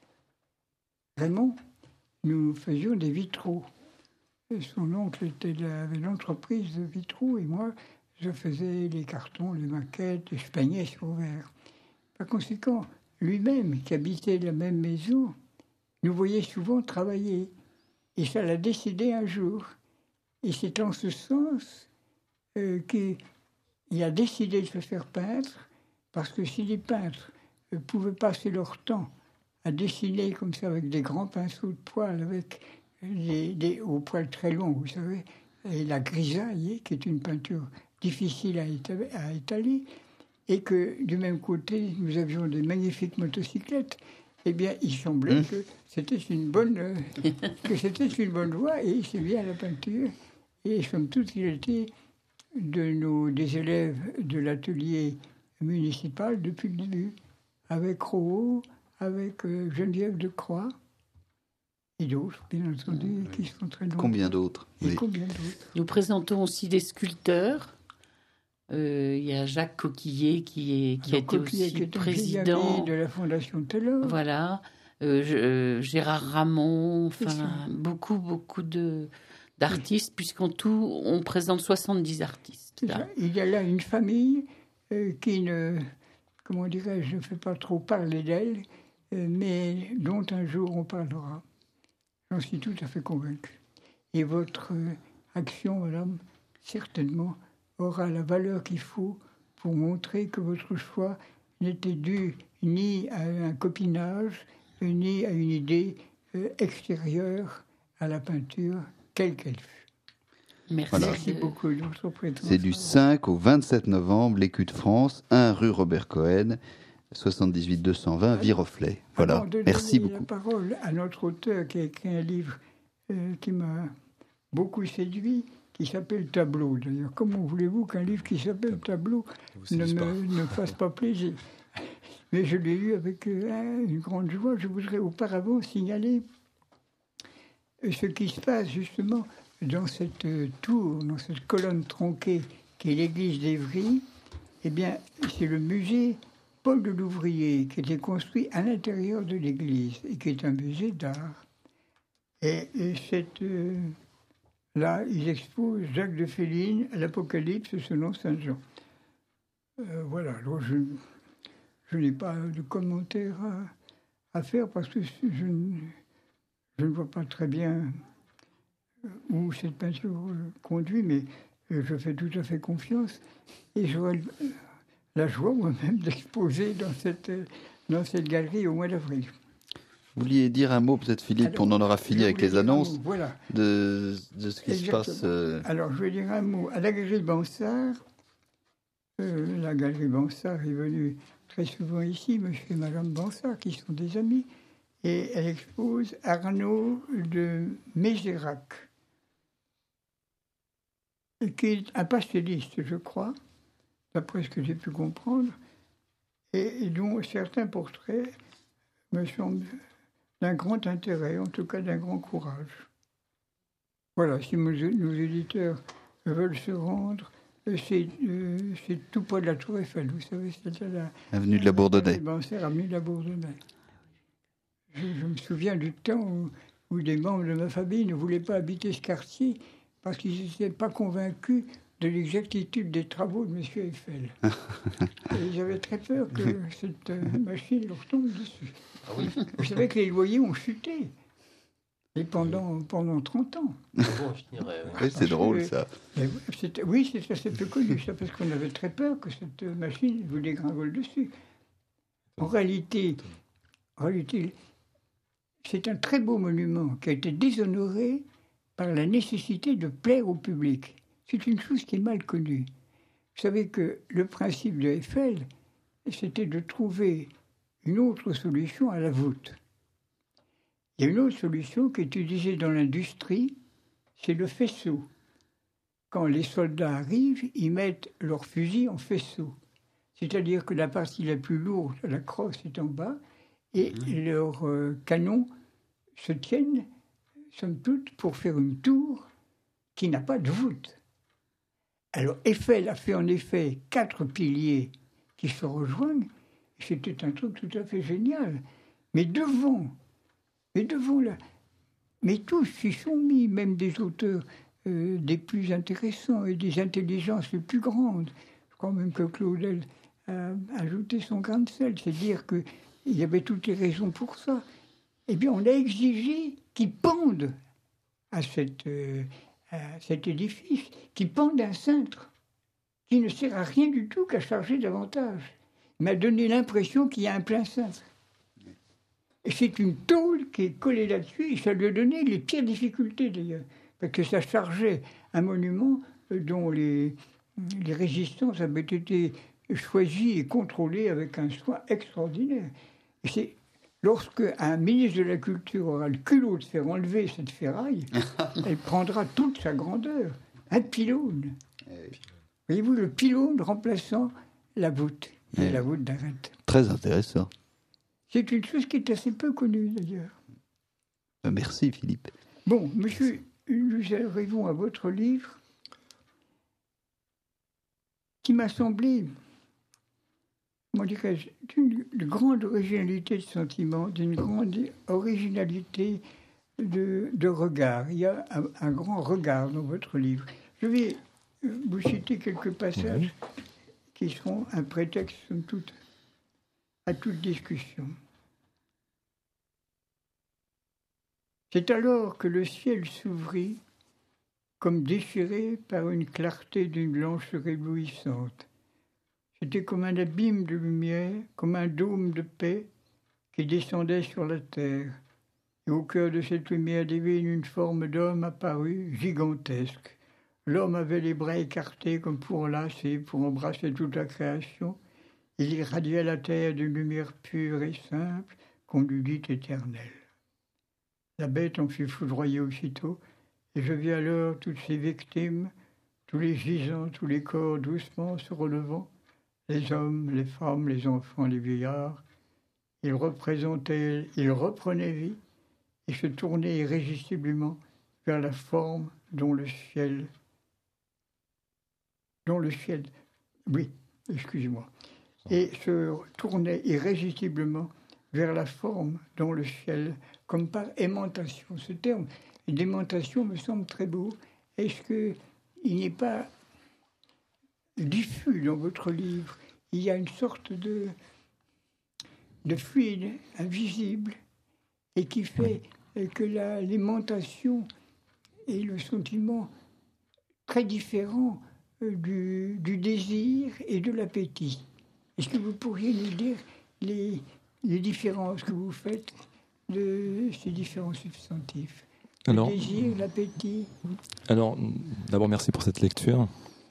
Raymond, nous faisions des vitraux. Et son oncle était là, avait l'entreprise de vitraux, et moi, je faisais les cartons, les maquettes, et je peignais sur verre. Par conséquent, lui-même, qui habitait la même maison, nous voyait souvent travailler. Et ça l'a décidé un jour. Et c'est en ce sens euh, qu'il a décidé de se faire peintre, parce que si les peintres euh, pouvaient passer leur temps à dessiner comme ça avec des grands pinceaux de poils, avec les, des, aux poils très longs, vous savez, et la grisaille, qui est une peinture difficile à étaler, à étaler, et que du même côté, nous avions des magnifiques motocyclettes, eh bien, il semblait mmh. que c'était une bonne, euh, que c'était une bonne voie, et il s'est mis à la peinture. Et somme toute, il était de nos, des élèves de l'atelier municipal depuis le début, avec Rouault, avec euh, Geneviève de Croix, et d'autres, bien entendu, mmh. qui sont très nombreux. Combien d'autres Et oui. combien d'autres Nous présentons aussi des sculpteurs. Il euh, y a Jacques Coquillet qui, est, qui a été Coquillet, aussi qui est président de la Fondation Taylor. Voilà. Euh, je, euh, Gérard Ramon, enfin, beaucoup, beaucoup de, d'artistes, oui. puisqu'en tout, on présente soixante-dix artistes. Là. Il y a là une famille euh, qui ne, comment dirais-je, ne fait pas trop parler d'elle, euh, mais dont un jour on parlera. J'en suis tout à fait convaincu. Et votre euh, action, madame, certainement, aura la valeur qu'il faut pour montrer que votre choix n'était dû ni à un copinage, ni à une idée euh, extérieure à la peinture, quelle qu'elle fût. Merci, voilà. Merci beaucoup de votre présence. C'est du cinq au vingt-sept novembre, l'Écu de France, un rue Robert Cohen, soixante-dix-huit deux cent vingt, Viroflay. Voilà, Avant de merci donner beaucoup. la parole à notre auteur qui a écrit un livre euh, qui m'a beaucoup séduit, qui s'appelle Tableau. D'ailleurs, comment voulez-vous qu'un livre qui s'appelle Tableau ne me ne fasse pas plaisir? Mais je l'ai lu avec euh, une grande joie. Je voudrais auparavant signaler ce qui se passe justement dans cette tour, dans cette colonne tronquée qui est l'église d'Évry. Eh bien, c'est le musée Paul de Louvrier qui était construit à l'intérieur de l'église et qui est un musée d'art. Et, et cette... Euh, Là, ils exposent Jacques de Féline à l'Apocalypse selon Saint Jean. Euh, voilà, alors je, je n'ai pas de commentaire à, à faire parce que je, je ne vois pas très bien où cette peinture conduit, mais je fais tout à fait confiance. Et j'aurai la joie moi-même d'exposer dans cette, dans cette galerie au mois d'avril. Vous vouliez dire un mot, peut-être, Philippe, Alors, on en aura fini avec les annonces mot, voilà. de, de ce qui Exactement. se passe. Euh... Alors, je vais dire un mot. À la galerie Bansard, euh, la galerie Bansard est venue très souvent ici, monsieur et madame Bansard, qui sont des amis, et elle expose Arnaud de Mézérac, qui est un pasteliste, je crois, d'après ce que j'ai pu comprendre, et, et dont certains portraits me semblent d'un grand intérêt, en tout cas d'un grand courage. Voilà, si nos, nos éditeurs veulent se rendre, c'est, euh, c'est tout près de la Tour Eiffel, vous savez, c'est à la... Avenue de la Bourdonnais. C'est avenue de la Bourdonnais. Je, je me souviens du temps où, où des membres de ma famille ne voulaient pas habiter ce quartier parce qu'ils n'étaient pas convaincus de l'exactitude des travaux de M. Eiffel. Et ils avaient très peur que cette euh, machine leur tombe dessus. Ah oui. Vous savez que les loyers ont chuté. Et pendant, pendant trente ans. Bon, je dirais, ouais. Oui, c'est drôle, ça. C'était, oui, c'est assez peu connu, ça, parce qu'on avait très peur que cette machine vous dégringole dessus. En réalité, en réalité, c'est un très beau monument qui a été déshonoré par la nécessité de plaire au public. C'est une chose qui est mal connue. Vous savez que le principe de Eiffel, c'était de trouver une autre solution à la voûte. Il y a une autre solution qui est utilisée dans l'industrie, c'est le faisceau. Quand les soldats arrivent, ils mettent leur fusil en faisceau. C'est-à-dire que la partie la plus lourde, la crosse, est en bas, et mmh. leurs euh, canons se tiennent, somme toute, pour faire une tour qui n'a pas de voûte. Alors, Eiffel a fait en effet quatre piliers qui se rejoignent, et c'était un truc tout à fait génial. Mais devant, mais devant là, mais tous s'y sont mis, même des auteurs euh, des plus intéressants et des intelligences les plus grandes. Je crois même que Claudel a ajouté son grain de sel, c'est dire qu'il y avait toutes les raisons pour ça. Eh bien, on a exigé qu'ils pendent à, cette, euh, à cet édifice, qu'ils pendent un cintre qui ne sert à rien du tout qu'à charger davantage. Il m'a donné l'impression qu'il y a un plein cintre. Et c'est une tôle qui est collée là-dessus, et ça lui a donné les pires difficultés d'ailleurs, parce que ça chargeait un monument dont les, les résistances avaient été choisies et contrôlées avec un soin extraordinaire. Et c'est lorsque un ministre de la Culture aura le culot de faire enlever cette ferraille, elle prendra toute sa grandeur. Un pylône. Voyez-vous, le pylône remplaçant la voûte, et la voûte d'arête. Très intéressant. C'est une chose qui est assez peu connue, d'ailleurs. Merci, Philippe. Bon, monsieur, nous arrivons à votre livre qui m'a semblé, comment dirais-je, d'une grande originalité de sentiment, d'une grande originalité de, de regard. Il y a un, un grand regard dans votre livre. Je vais vous citer quelques passages oui. qui seront un prétexte, somme toute, à toute discussion. C'est alors que le ciel s'ouvrit, comme déchiré par une clarté d'une blancheur éblouissante. C'était comme un abîme de lumière, comme un dôme de paix qui descendait sur la terre. Et au cœur de cette lumière divine, une forme d'homme apparut, gigantesque. L'homme avait les bras écartés comme pour enlacer, pour embrasser toute la création. Il irradiait la terre d'une lumière pure et simple, qu'on lui dit éternelle. La bête en fut foudroyée aussitôt, et je vis alors toutes ses victimes, tous les gisants, tous les corps doucement se relevant, les hommes, les femmes, les enfants, les vieillards. Ils représentaient, ils reprenaient vie et se tournaient irrésistiblement vers la forme dont le ciel, dont le ciel, oui, excusez-moi, et se tournaient irrésistiblement vers la forme dont le ciel, comme par aimantation. Ce terme d'aimantation me semble très beau. Est-ce qu'il n'est pas diffus dans votre livre? Il y a une sorte de, de fluide invisible et qui fait que la, l'aimantation est le sentiment très différent du, du désir et de l'appétit. Est-ce que vous pourriez nous dire les, les différences que vous faites de ces différents substantifs? Alors, le désir, l'appétit. Alors, d'abord, merci pour cette lecture.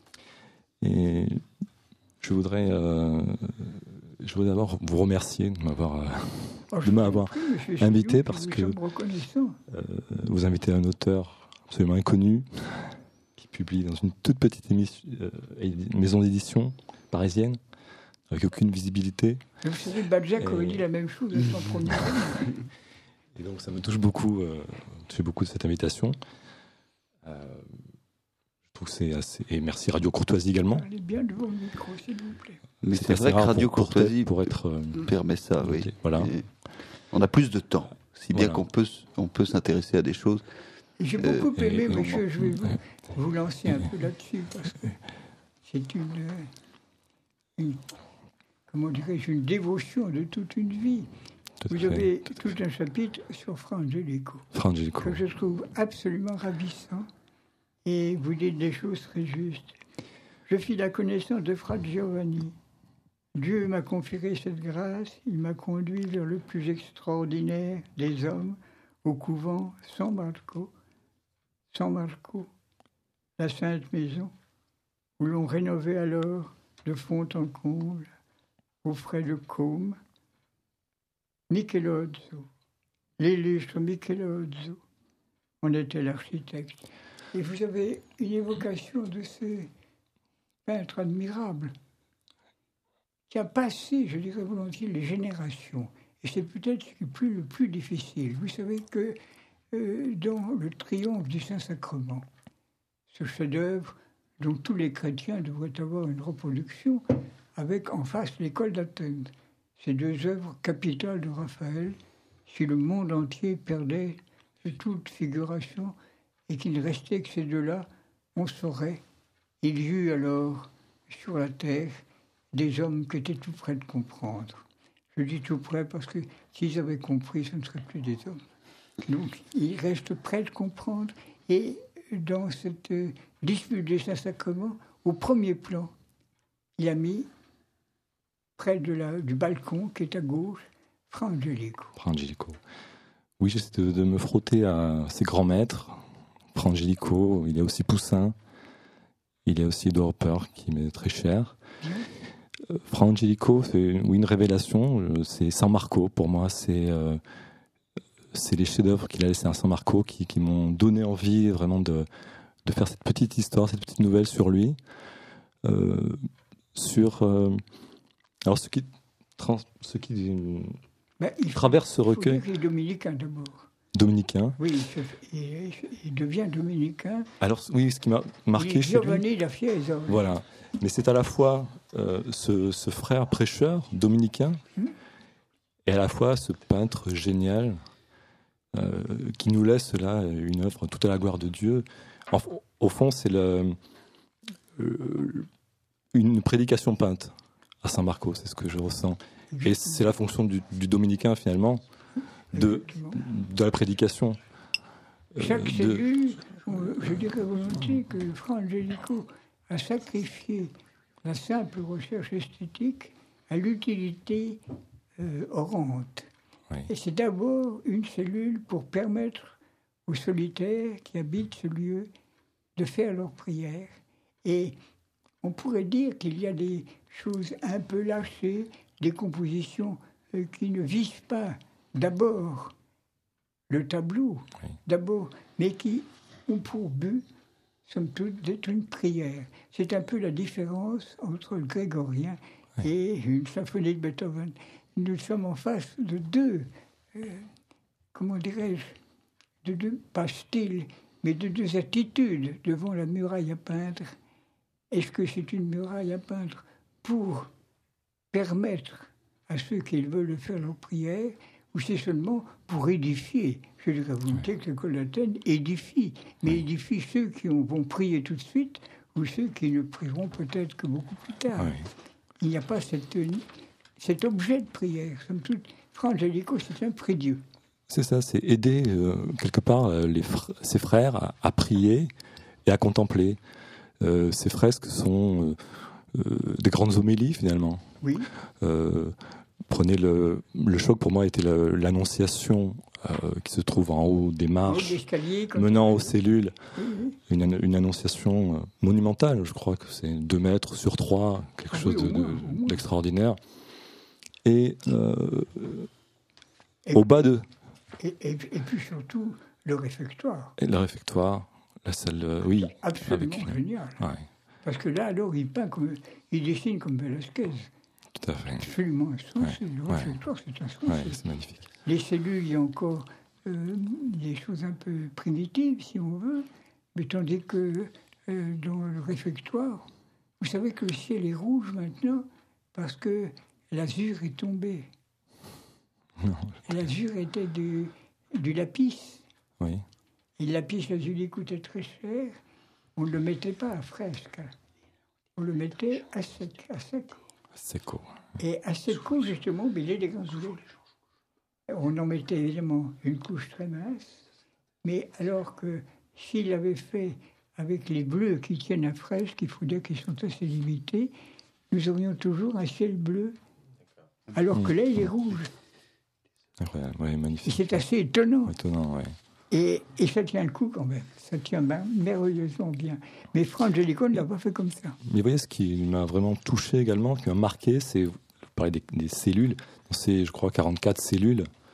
Et je voudrais, euh, je voudrais d'abord vous remercier de m'avoir, euh, oh, de m'avoir invité parce que euh, vous invitez un auteur absolument inconnu qui publie dans une toute petite émission, euh, maison d'édition parisienne avec aucune visibilité. Vous savez, Balzac et... aurait dit la même chose de son premier livre. Et donc ça me touche beaucoup, euh, touche beaucoup de cette invitation. Euh, je trouve que c'est assez... Et merci Radio Courtoisie également. Allez bien devant le micro, s'il vous plaît. Mais c'est, c'est vrai que Radio pour, Courtoisie pour être, euh, permet ça, oui. Voilà. Et on a plus de temps, si bien voilà. qu'on peut, on peut s'intéresser à des choses. Et j'ai beaucoup euh, aimé, et, monsieur, et, je vais vous, vous lancer un peu là-dessus, parce que c'est une, une comment dirais-je, une dévotion de toute une vie. Tout Vous avez fait, tout, tout un chapitre sur Fra Angelico, Fra Angelico, que je trouve absolument ravissant, et vous dites des choses très justes. Je fis la connaissance de Fra Giovanni. Dieu m'a conféré cette grâce, il m'a conduit vers le plus extraordinaire des hommes, au couvent San Marco, San Marco, la Sainte Maison, où l'on rénovait alors de fond en comble, aux frais de Côme, Michelozzo, l'illustre Michelozzo. On était l'architecte. Et vous avez une évocation de ce peintre admirable qui a passé, je dirais volontiers, les générations. Et c'est peut-être ce qui est plus, le plus difficile. Vous savez que euh, dans le Triomphe du Saint-Sacrement, ce chef-d'œuvre dont tous les chrétiens devraient avoir une reproduction, avec en face l'école d'Athènes. Ces deux œuvres capitales de Raphaël, si le monde entier perdait de toute figuration et qu'il ne restait que ces deux-là, on saurait. Il y eut alors sur la terre des hommes qui étaient tout près de comprendre. Je dis tout près parce que s'ils avaient compris, ce ne seraient plus des hommes. Donc, ils restent près de comprendre. Et dans cette euh, dispute des Saint-Sacrements, au premier plan, il a mis, près de la, du balcon qui est à gauche, Fra Angelico. Fra Angelico. Oui, j'essaie de, de me frotter à ses grands maîtres. Fra Angelico, il y a aussi Poussin, il y a aussi Édouard Hopper qui m'est très cher. Mmh. Fra Angelico, c'est oui, une révélation, c'est San Marco. Pour moi, c'est, euh, c'est les chefs-d'œuvre qu'il a laissés à San Marco qui, qui m'ont donné envie vraiment de, de faire cette petite histoire, cette petite nouvelle sur lui. Euh, sur, euh, alors, ce qui, trans, ce qui ben, il traverse ce recueil. Il est dominicain d'abord. Dominicain. Oui, il, se, il, il devient dominicain. Alors, oui, ce qui m'a marqué chez lui. Giovanni da Fiesole. Voilà. Mais c'est à la fois euh, ce, ce frère prêcheur dominicain mmh. et à la fois ce peintre génial euh, qui nous laisse là une œuvre tout à la gloire de Dieu. En, au fond, c'est le, euh, une prédication peinte à San Marco, c'est ce que je ressens. Et c'est la fonction du, du dominicain finalement, de, de la prédication. Chaque euh, cellule, de... je dirais volontiers que Fra Angelico a sacrifié la simple recherche esthétique à l'utilité euh, orante. Oui. Et c'est d'abord une cellule pour permettre aux solitaires qui habitent ce lieu de faire leur prière. Et on pourrait dire qu'il y a des choses un peu lâchées, des compositions euh, qui ne visent pas d'abord le tableau, oui. d'abord, mais qui ont pour but somme toute, d'être une prière. C'est un peu la différence entre le grégorien oui. et une symphonie de Beethoven. Nous sommes en face de deux, euh, comment dirais-je, de deux, pas styles, mais de deux attitudes devant la muraille à peindre. Est-ce que c'est une muraille à peindre pour permettre à ceux qui veulent faire leur prière, ou c'est seulement pour édifier? Je dirais volontiers que l'école d'Athènes édifie, mais édifie ceux qui vont prier tout de suite ou ceux qui ne prieront peut-être que beaucoup plus tard. Oui. Il n'y a pas cette, cet objet de prière. Somme toute, Fra Angelico, c'est un pré-Dieu. C'est ça, c'est aider euh, quelque part les fr- ses frères à, à prier et à contempler. Euh, ces fresques sont euh, euh, des grandes homélies finalement. Oui. Euh, Prenez le, le choc, pour moi, était le, l'annonciation euh, qui se trouve en haut des marches, menant aux cellules. Oui, oui. Une, une annonciation euh, monumentale, je crois que c'est deux mètres sur trois, quelque ah, chose oui, de, moins, de, d'extraordinaire. Et, euh, et au bas de... Et, et, et puis surtout, le réfectoire. Et le réfectoire, la salle, euh, oui. Absolument avec, génial. Ouais. Parce que là, alors, il peint comme... Il dessine comme Velasquez. Tout à fait. Absolument insensé. Ouais, le réfectoire, ouais. c'est insensé. Ouais, c'est magnifique. Les cellules, il y a encore euh, des choses un peu primitives, si on veut, mais tandis que euh, dans le réfectoire, vous savez que le ciel est rouge maintenant parce que l'azur est tombé. Non. L'azur était du, du lapis. Oui. Et le lapis lazuli coûtait très cher. On ne le mettait pas à fresque. On le mettait à sec. À sec. Seco. Et à Seco, justement, il est des grands couleurs. On en mettait évidemment une couche très mince, mais alors que s'il avait fait avec les bleus qui tiennent à fresque, il faut dire qu'ils sont assez limités, nous aurions toujours un ciel bleu, alors que là, il est rouge. Ouais, ouais, magnifique. Et c'est assez étonnant. Étonnant, ouais. Et, et ça tient le coup quand même. Ça tient ben, merveilleusement bien. Mais Fra Angelico ne l'a pas fait comme ça. Mais vous voyez, ce qui m'a vraiment touché également, qui m'a marqué, c'est, vous parlez des, des cellules, dans ces, je crois, quarante-quatre cellules,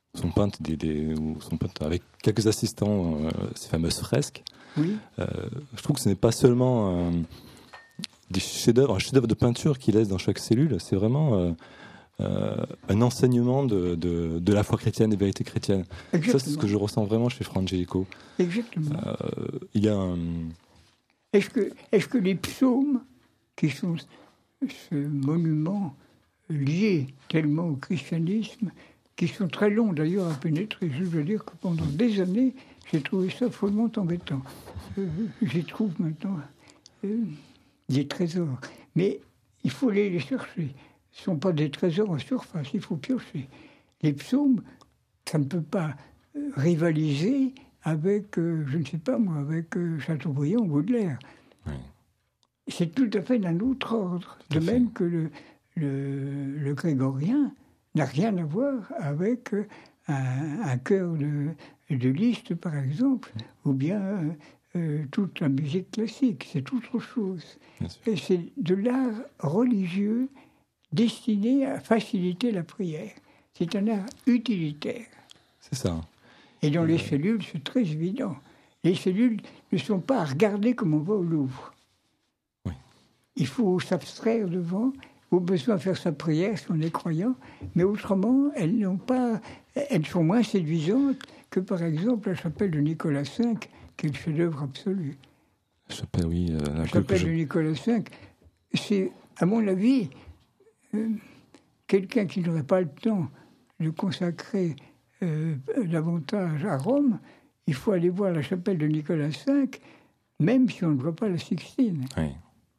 sont peintes, des, des, ou sont peintes avec quelques assistants, euh, ces fameuses fresques. Oui. Euh, je trouve que ce n'est pas seulement euh, des chefs-d'œuvre, un chef-d'œuvre de peinture qu'il laisse dans chaque cellule, c'est vraiment euh, euh, un enseignement de, de, de la foi chrétienne, des vérités chrétiennes. Exactement. Ça, c'est ce que je ressens vraiment chez Fra Angelico. Exactement. Euh, il y a un... Est-ce que, est-ce que les psaumes, qui sont ce monument lié tellement au christianisme, qui sont très longs d'ailleurs à pénétrer, je veux dire que pendant des années, j'ai trouvé ça follement embêtant. Euh, j'y trouve maintenant euh, des trésors. Mais il faut aller les chercher. Ce ne sont pas des trésors en surface, il faut piocher. Les psaumes, ça ne peut pas euh, rivaliser avec, euh, je ne sais pas moi, avec euh, Chateaubriand ou Baudelaire. Oui. C'est tout à fait d'un autre ordre. De même que le, le, le grégorien n'a rien à voir avec euh, un, un chœur de, de Liszt, par exemple, ou bien euh, euh, toute la musique classique. C'est autre chose. Et c'est de l'art religieux destiné à faciliter la prière. C'est un art utilitaire. C'est ça. Et dans les cellules, c'est très évident. Les cellules ne sont pas à regarder comme on va au Louvre. Oui. Il faut s'abstraire devant, au besoin de faire sa prière si on est croyant, mais autrement, elles n'ont pas, elles sont moins séduisantes que par exemple la chapelle de Nicolas cinq, qui est le chef-d'œuvre absolu. La chapelle, oui. Euh, la chapelle je... de Nicolas cinq, c'est, à mon avis, euh, quelqu'un qui n'aurait pas le temps de consacrer Euh, davantage à Rome, il faut aller voir la chapelle de Nicolas cinq, même si on ne voit pas la Sixtine. Oui.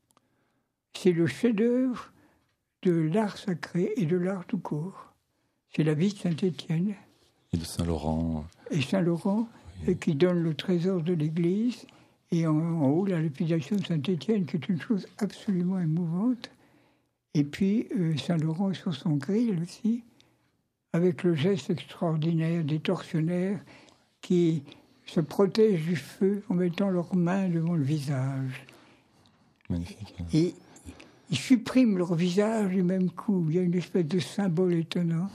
C'est le chef-d'œuvre de l'art sacré et de l'art tout court. C'est la vie de Saint-Étienne. Et de Saint-Laurent. Et Saint-Laurent, oui. Qui donne le trésor de l'Église, et en, en haut, la lapidation de Saint-Étienne, qui est une chose absolument émouvante. Et puis, euh, Saint-Laurent sur son grill aussi, avec le geste extraordinaire des tortionnaires qui se protègent du feu en mettant leurs mains devant le visage. Magnifique. Et ils suppriment leur visage du même coup. Il y a une espèce de symbole étonnant.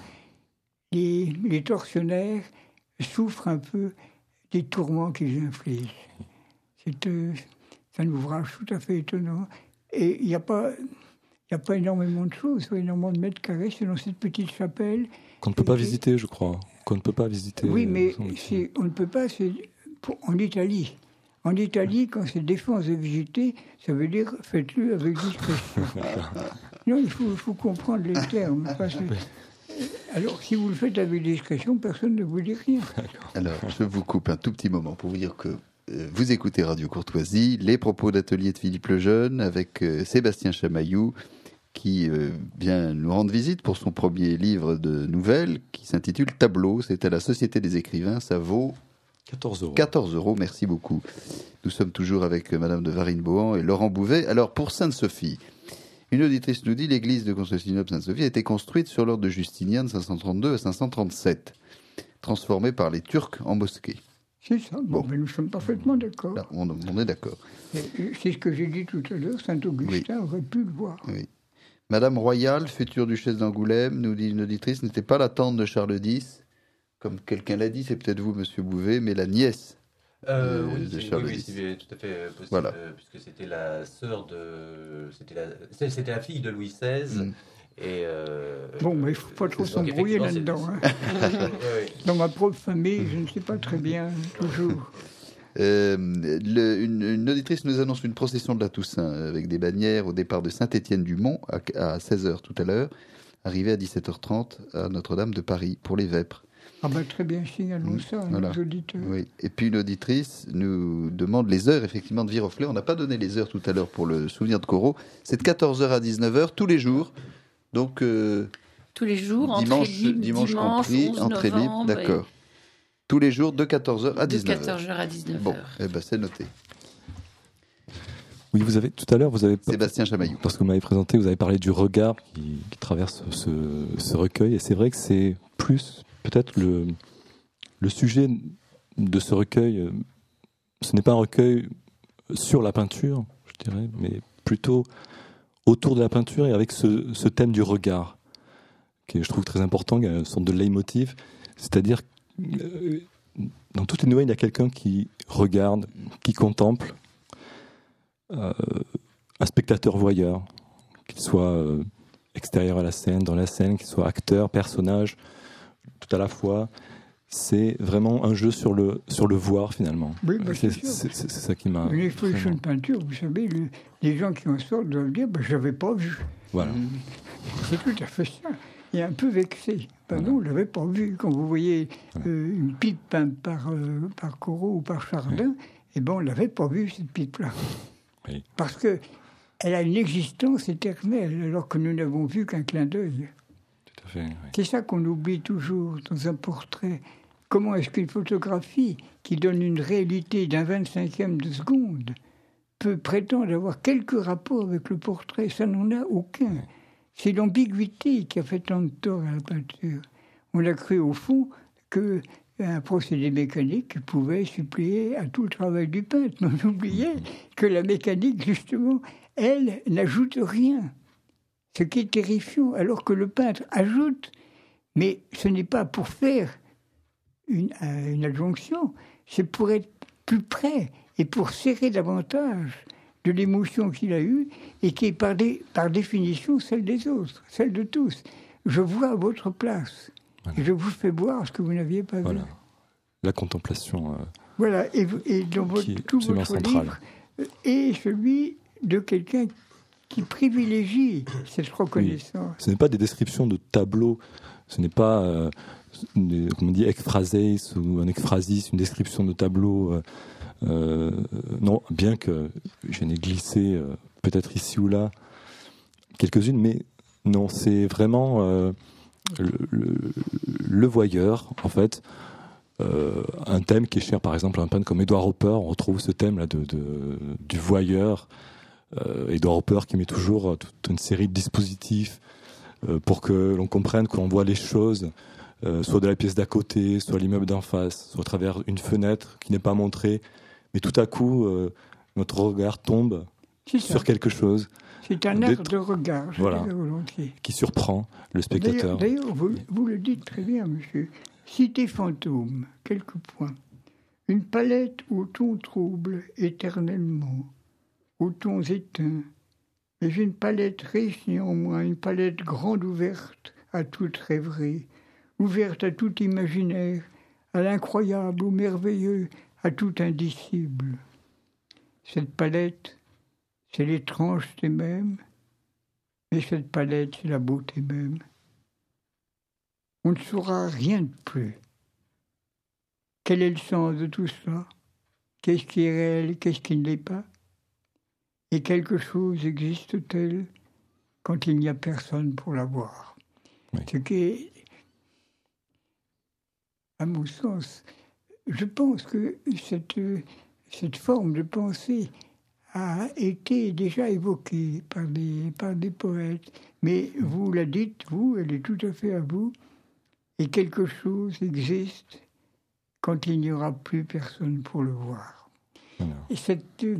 Les, les tortionnaires souffrent un peu des tourments qu'ils infligent. C'est, euh, c'est un ouvrage tout à fait étonnant. Et il n'y a pas... Il n'y a pas énormément de choses, énormément de mètres carrés, c'est dans cette petite chapelle. Qu'on ne peut pas visiter, je crois. Qu'on ne peut pas visiter. Oui, mais c'est, on ne peut pas, c'est pour, en Italie. En Italie, quand c'est défense de visiter, ça veut dire faites-le avec discrétion. Non, il faut, il faut comprendre les termes. Parce que, alors, si vous le faites avec discrétion, personne ne vous dit rien. Alors, je vous coupe un tout petit moment pour vous dire que euh, vous écoutez Radio Courtoisie, les propos d'atelier de Philippe Lejeune avec euh, Sébastien Chamaillou, qui euh, vient nous rendre visite pour son premier livre de nouvelles qui s'intitule Tableau. C'est à la Société des écrivains, ça vaut quatorze euros. quatorze euros, merci beaucoup. Nous sommes toujours avec Madame de Varine-Bohan et Laurent Bouvet. Alors, pour Sainte-Sophie, une auditrice nous dit l'église de Constantinople Sainte-Sophie a été construite sur l'ordre de Justinien de cinq cent trente-deux à cinq cent trente-sept, transformée par les Turcs en mosquée. C'est ça, bon, bon. Mais nous sommes parfaitement d'accord. Là, on, on est d'accord. Et c'est ce que j'ai dit tout à l'heure, Saint-Augustin oui. aurait pu le voir. Oui. Madame Royale, future duchesse d'Angoulême, nous dit une auditrice, n'était pas la tante de Charles X, comme quelqu'un l'a dit, c'est peut-être vous, Monsieur Bouvet, mais la nièce euh, de, oui, de Charles oui, X. Oui, c'est tout à fait possible, voilà. euh, puisque c'était la sœur de... C'était la, c'était la fille de Louis seize. Mm. Et euh, bon, mais il ne faut pas trop s'embrouiller là-dedans. Hein. oui. Dans ma propre famille, je ne sais pas très bien, toujours. Euh, le, une, une auditrice nous annonce une procession de la Toussaint avec des bannières au départ de Saint-Étienne-du-Mont à, à seize heures tout à l'heure, arrivée à dix-sept heures trente à Notre-Dame de Paris pour les Vêpres. Ah ben très bien, signalons ça à voilà. nos auditeurs. Oui. Et puis une auditrice nous demande les heures effectivement de Viroflay. On n'a pas donné les heures tout à l'heure pour le souvenir de Corot. C'est de quatorze heures à dix-neuf heures tous les jours. Donc euh, tous les jours, dimanche, entrée libre, dimanche, dimanche compris, entrée libre, d'accord. Et... Tous les jours de quatorze heures à dix-neuf heures. De quatorze heures à dix-neuf heures. Bon, eh ben c'est noté. Oui, vous avez tout à l'heure, vous avez Sébastien Chamaillou. Lorsque vous m'avez présenté, vous avez parlé du regard qui, qui traverse ce, ce recueil, et c'est vrai que c'est plus peut-être le le sujet de ce recueil. Ce n'est pas un recueil sur la peinture, je dirais, mais plutôt autour de la peinture et avec ce, ce thème du regard, qui est, je trouve, très important, qui est une sorte de leitmotiv. C'est-à-dire, euh, dans toutes les nouvelles, il y a quelqu'un qui regarde, qui contemple, euh, un spectateur voyeur, qu'il soit euh, extérieur à la scène, dans la scène, qu'il soit acteur, personnage, tout à la fois. C'est vraiment un jeu sur le, sur le voir, finalement. Oui, bah, c'est, c'est, c'est, c'est, c'est ça qui m'a... Une exposition vraiment... de peinture, vous savez, le, les gens qui en sortent doivent dire bah, « je n'avais pas vu ». Voilà. C'est tout à fait ça. Il est un peu vexé. Ben voilà. Non, je ne l'avais pas vu. Quand vous voyez voilà. euh, une pipe peinte par, euh, par Corot ou par Chardin, oui. eh ben, on ne l'avait pas vue, cette pipe-là. Oui. Parce qu'elle a une existence éternelle, alors que nous n'avons vu qu'un clin d'œil. Tout à fait, oui. C'est ça qu'on oublie toujours dans un portrait. Comment est-ce qu'une photographie qui donne une réalité d'un vingt-cinquième de seconde peut prétendre avoir quelque rapport avec le portrait? Ça n'en a aucun. Oui. C'est l'ambiguïté qui a fait tant de tort à la peinture. On a cru au fond qu'un procédé mécanique pouvait suppléer à tout le travail du peintre. Mais on oubliait que la mécanique, justement, elle, n'ajoute rien. Ce qui est terrifiant, alors que le peintre ajoute, mais ce n'est pas pour faire une, une adjonction, c'est pour être plus près et pour serrer davantage de l'émotion qu'il a eue et qui est par, des, par définition celle des autres, celle de tous. Je vois à votre place voilà. Et je vous fais voir ce que vous n'aviez pas voilà. vu. La contemplation. Euh, voilà, et, et dans votre, tout votre central. livre est celui de quelqu'un qui privilégie cette reconnaissance. Oui. Ce n'est pas des descriptions de tableaux, ce n'est pas, euh, des, comme on dit, ekphrasis ou un ekphrasis, une description de tableau. Euh, Euh, non, bien que j'en ai glissé euh, peut-être ici ou là quelques-unes, mais non, c'est vraiment euh, le, le, le voyeur, en fait, euh, un thème qui est cher, par exemple, à un peintre comme Edward Hopper. On retrouve ce thème-là de, de, du voyeur. Euh, Edward Hopper qui met toujours toute une série de dispositifs euh, pour que l'on comprenne, que l'on voit les choses, euh, soit de la pièce d'à côté, soit l'immeuble d'en face, soit à travers une fenêtre qui n'est pas montrée. Mais tout à coup, euh, notre regard tombe sur quelque chose. C'est un art de regard, je voilà, dirais volontiers. Qui surprend le spectateur. D'ailleurs, d'ailleurs vous, vous le dites très bien, monsieur. Cité fantôme, quelques points. Une palette aux tons troubles éternellement, aux tons éteints. Mais une palette riche néanmoins, une palette grande ouverte à toute rêverie, ouverte à tout imaginaire, à l'incroyable, au merveilleux, à tout indicible. Cette palette, c'est l'étrangeté même, mais cette palette, c'est la beauté même. On ne saura rien de plus. Quel est le sens de tout cela? Qu'est-ce qui est réel et qu'est-ce qui ne l'est pas? Et quelque chose existe-t-elle quand il n'y a personne pour la voir? Oui. Ce qui est, à mon sens, je pense que cette, cette forme de pensée a été déjà évoquée par des, par des poètes. Mais vous la dites, vous, elle est tout à fait à vous. Et quelque chose existe quand il n'y aura plus personne pour le voir. Non. Et cette euh,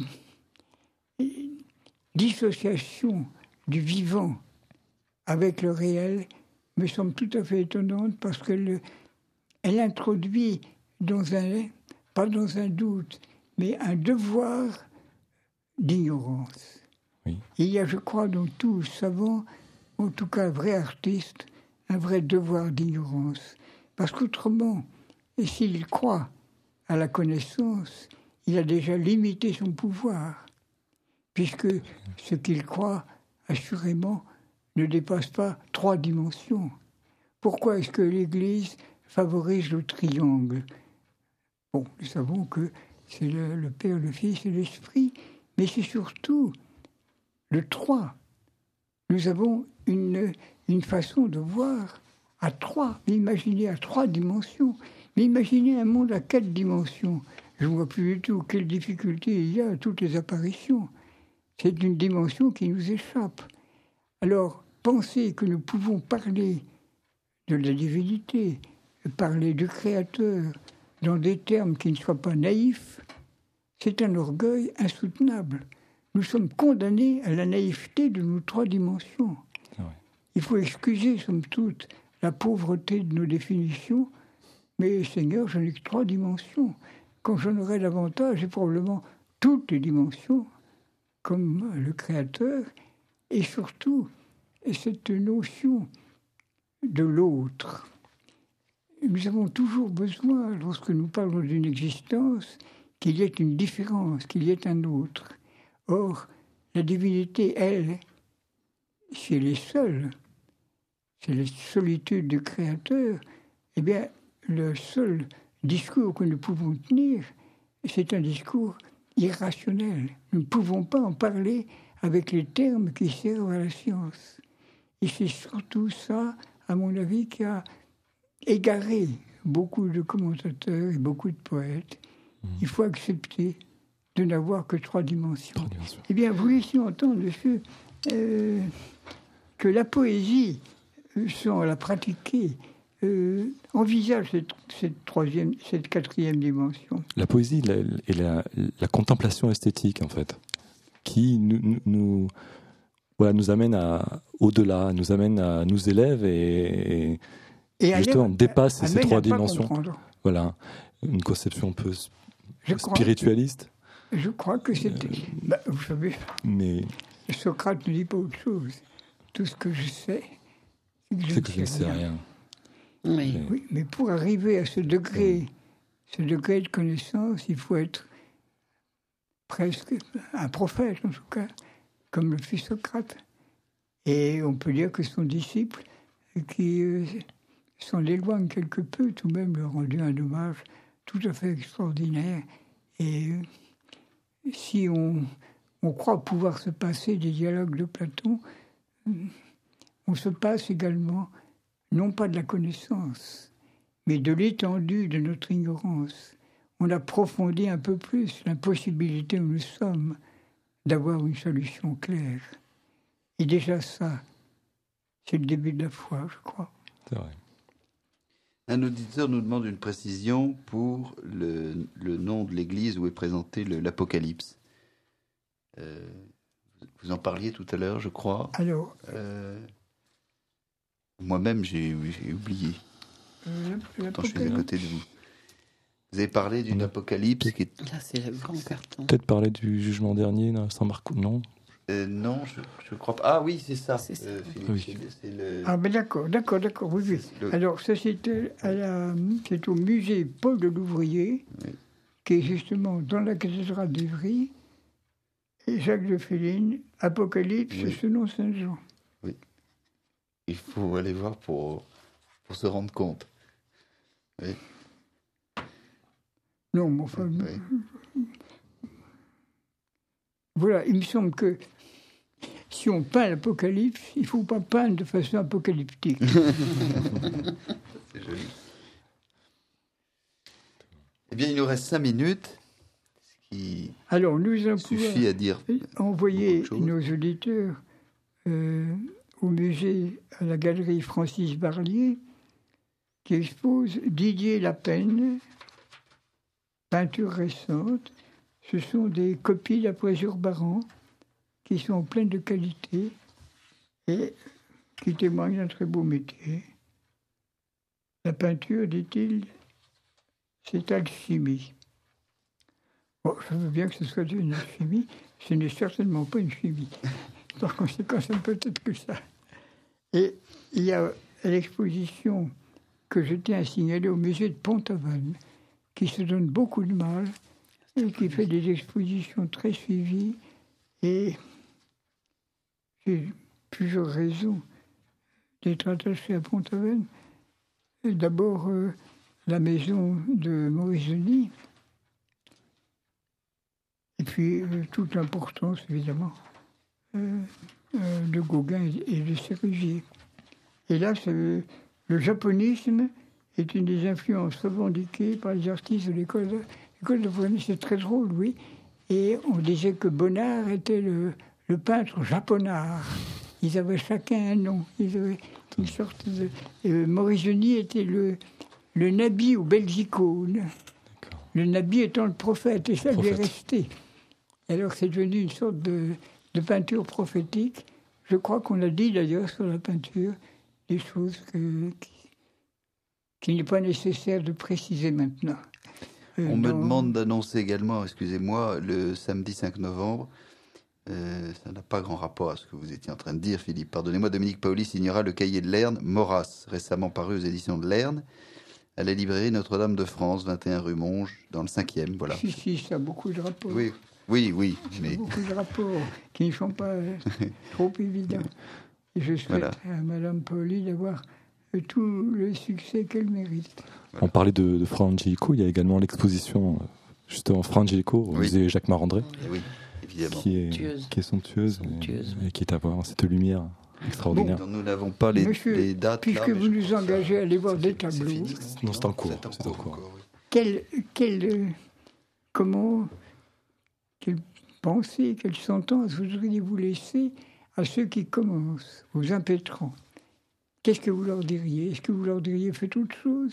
dissociation du vivant avec le réel me semble tout à fait étonnante parce qu'elle elle introduit dans un, pas dans un doute, mais un devoir d'ignorance. Oui. Il y a, je crois, dans tout savant, en tout cas vrai artiste, un vrai devoir d'ignorance. Parce qu'autrement, et s'il croit à la connaissance, il a déjà limité son pouvoir, puisque ce qu'il croit, assurément, ne dépasse pas trois dimensions. Pourquoi est-ce que l'Église favorise le triangle? Bon, nous savons que c'est le, le Père, le Fils et l'Esprit, mais c'est surtout le trois. Nous avons une, une façon de voir à trois, imaginer à trois dimensions, mais imaginez un monde à quatre dimensions. Je ne vois plus du tout quelle difficulté il y a à toutes les apparitions. C'est une dimension qui nous échappe. Alors, penser que nous pouvons parler de la divinité, parler du Créateur, dans des termes qui ne soient pas naïfs, c'est un orgueil insoutenable. Nous sommes condamnés à la naïveté de nos trois dimensions. Ah ouais. Il faut excuser, somme toute, la pauvreté de nos définitions, Mais Seigneur, je n'ai que trois dimensions. Quand j'en aurai davantage, j'ai probablement toutes les dimensions, comme le Créateur, et surtout cette notion de l'autre. Nous avons toujours besoin, lorsque nous parlons d'une existence, qu'il y ait une différence, qu'il y ait un autre. Or, la divinité, elle, si elle est seule, c'est la solitude du Créateur, eh bien, le seul discours que nous pouvons tenir, c'est un discours irrationnel. Nous ne pouvons pas en parler avec les termes qui servent à la science. Et c'est surtout ça, à mon avis, qui a égaré beaucoup de commentateurs et beaucoup de poètes. Mmh. Il faut accepter de n'avoir que trois dimensions. Trois dimensions. Eh bien, vous laissez entendre, monsieur, euh, que la poésie, sans la pratiquer, euh, envisage cette, cette troisième, cette quatrième dimension. La poésie la, et la, la contemplation esthétique, en fait, qui nous, nous, voilà, nous amène à, au-delà, nous amène à nous élève et, et, et justement aller, dépasse ces trois dimensions. Voilà, une conception un peu je spiritualiste. Crois, je crois que c'était... Euh, bah, vous savez, mais... Socrate ne dit pas autre chose. Tout ce que je sais, c'est que je, que je ne sais rien. rien. Oui. oui, mais pour arriver à ce degré, ce degré de connaissance, il faut être presque un prophète, en tout cas, comme le fit Socrate. Et on peut dire que son disciple, qui euh, s'en éloigne quelque peu, tout de même lui a rendu un hommage tout à fait extraordinaire. Et euh, si on, on croit pouvoir se passer des dialogues de Platon, on se passe également, non pas de la connaissance, mais de l'étendue de notre ignorance. On approfondit un peu plus l'impossibilité où nous sommes d'avoir une solution claire. Et déjà ça, c'est le début de la foi, je crois. C'est vrai. Un auditeur nous demande une précision pour le, le nom de l'église où est présenté le, l'Apocalypse. Euh, vous en parliez tout à l'heure, je crois. Alors, euh, moi-même, j'ai, j'ai oublié. Euh, Pourtant, je suis à côté de vous. Vous avez parlé d'une apocalypse qui est... Là, c'est le grand carton. Peut-être parler du jugement dernier, là, Saint Marc, non euh, Non, je ne crois pas. Ah oui, c'est ça. C'est ça. Euh, Philippe, oui. c'est, c'est le... Ah, mais d'accord, d'accord, d'accord, oui, oui. Le... Alors, ça, c'était à la... c'est au musée Paul de Louvrier, oui. qui est justement dans la cathédrale d'Évry, et Jacques de Féline, Apocalypse oui. selon Saint Jean. Oui. Il faut aller voir pour, pour se rendre compte. Oui. Non, mais enfin... Oui. Voilà, il me semble que si on peint l'Apocalypse, il ne faut pas peindre de façon apocalyptique. C'est joli. Eh bien, il nous reste cinq minutes, ce qui Alors, nous allons suffit à dire envoyer nos auditeurs euh, au musée, à la galerie Francis Barlier, qui expose Didier Lapenne, peinture récente. Ce sont des copies d'après Zurbaran qui sont pleines de qualité et qui témoignent d'un très beau métier. La peinture, dit-il, c'est alchimie. Bon, je veux bien que ce soit une alchimie, ce n'est certainement pas une chimie. Par conséquent, ça ne peut être que ça. Et il y a l'exposition que je tiens à signaler au musée de Pont-Aven, qui se donne beaucoup de mal et qui fait des expositions très suivies. Et j'ai plusieurs raisons d'être attaché à Pont-Aven. D'abord, euh, la maison de Maurice Denis, et puis euh, toute l'importance, évidemment, euh, euh, de Gauguin et de Sérusier. Et là, c'est, le japonisme est une des influences revendiquées par les artistes de l'école de, l'école de Venise. C'est très drôle, oui. Et on disait que Bonnard était le, le peintre japonard. Ils avaient chacun un nom. Ils avaient une sorte de... Euh, Maurice Denis était le, le Nabi ou Belzicone. Le Nabi étant le prophète, et ça lui est resté. Alors c'est devenu une sorte de, de peinture prophétique. Je crois qu'on a dit d'ailleurs sur la peinture des choses que, qui, qu'il n'est pas nécessaire de préciser maintenant. Euh, On dans... me demande d'annoncer également, excusez-moi, le samedi cinq novembre, euh, ça n'a pas grand rapport à ce que vous étiez en train de dire, Philippe, pardonnez-moi, Dominique Paoli signera le cahier de Lerne, Maurras, récemment paru aux éditions de Lerne, à la librairie Notre-Dame de France, vingt et un rue Monge, dans le cinquième, voilà. Si, si, ça a beaucoup de rapports. Oui, oui, oui. Mais... beaucoup de rapports qui ne sont pas euh, trop évidents. Et je souhaite voilà. à Madame Paoli d'avoir tout le succès qu'elle mérite. Voilà. On parlait de, de Fra Angelico, il y a également l'exposition, justement, Fra Angelico, au oui. musée Jacques Marandré, oui, évidemment. Qui, est, qui est somptueuse, somptueuse. Et, et qui est à voir, cette lumière extraordinaire. Bon, nous n'avons pas les, Monsieur, les dates. Puisque là, vous nous engagez à aller voir des tableaux. Non, c'est en cours. C'est en c'est cours. cours oui. Quel, quel, comment, quelle pensée, quelle sentence voudriez-vous laisser à ceux qui commencent, aux impétrants? Qu'est-ce que vous leur diriez? Est-ce que vous leur diriez faites autre chose?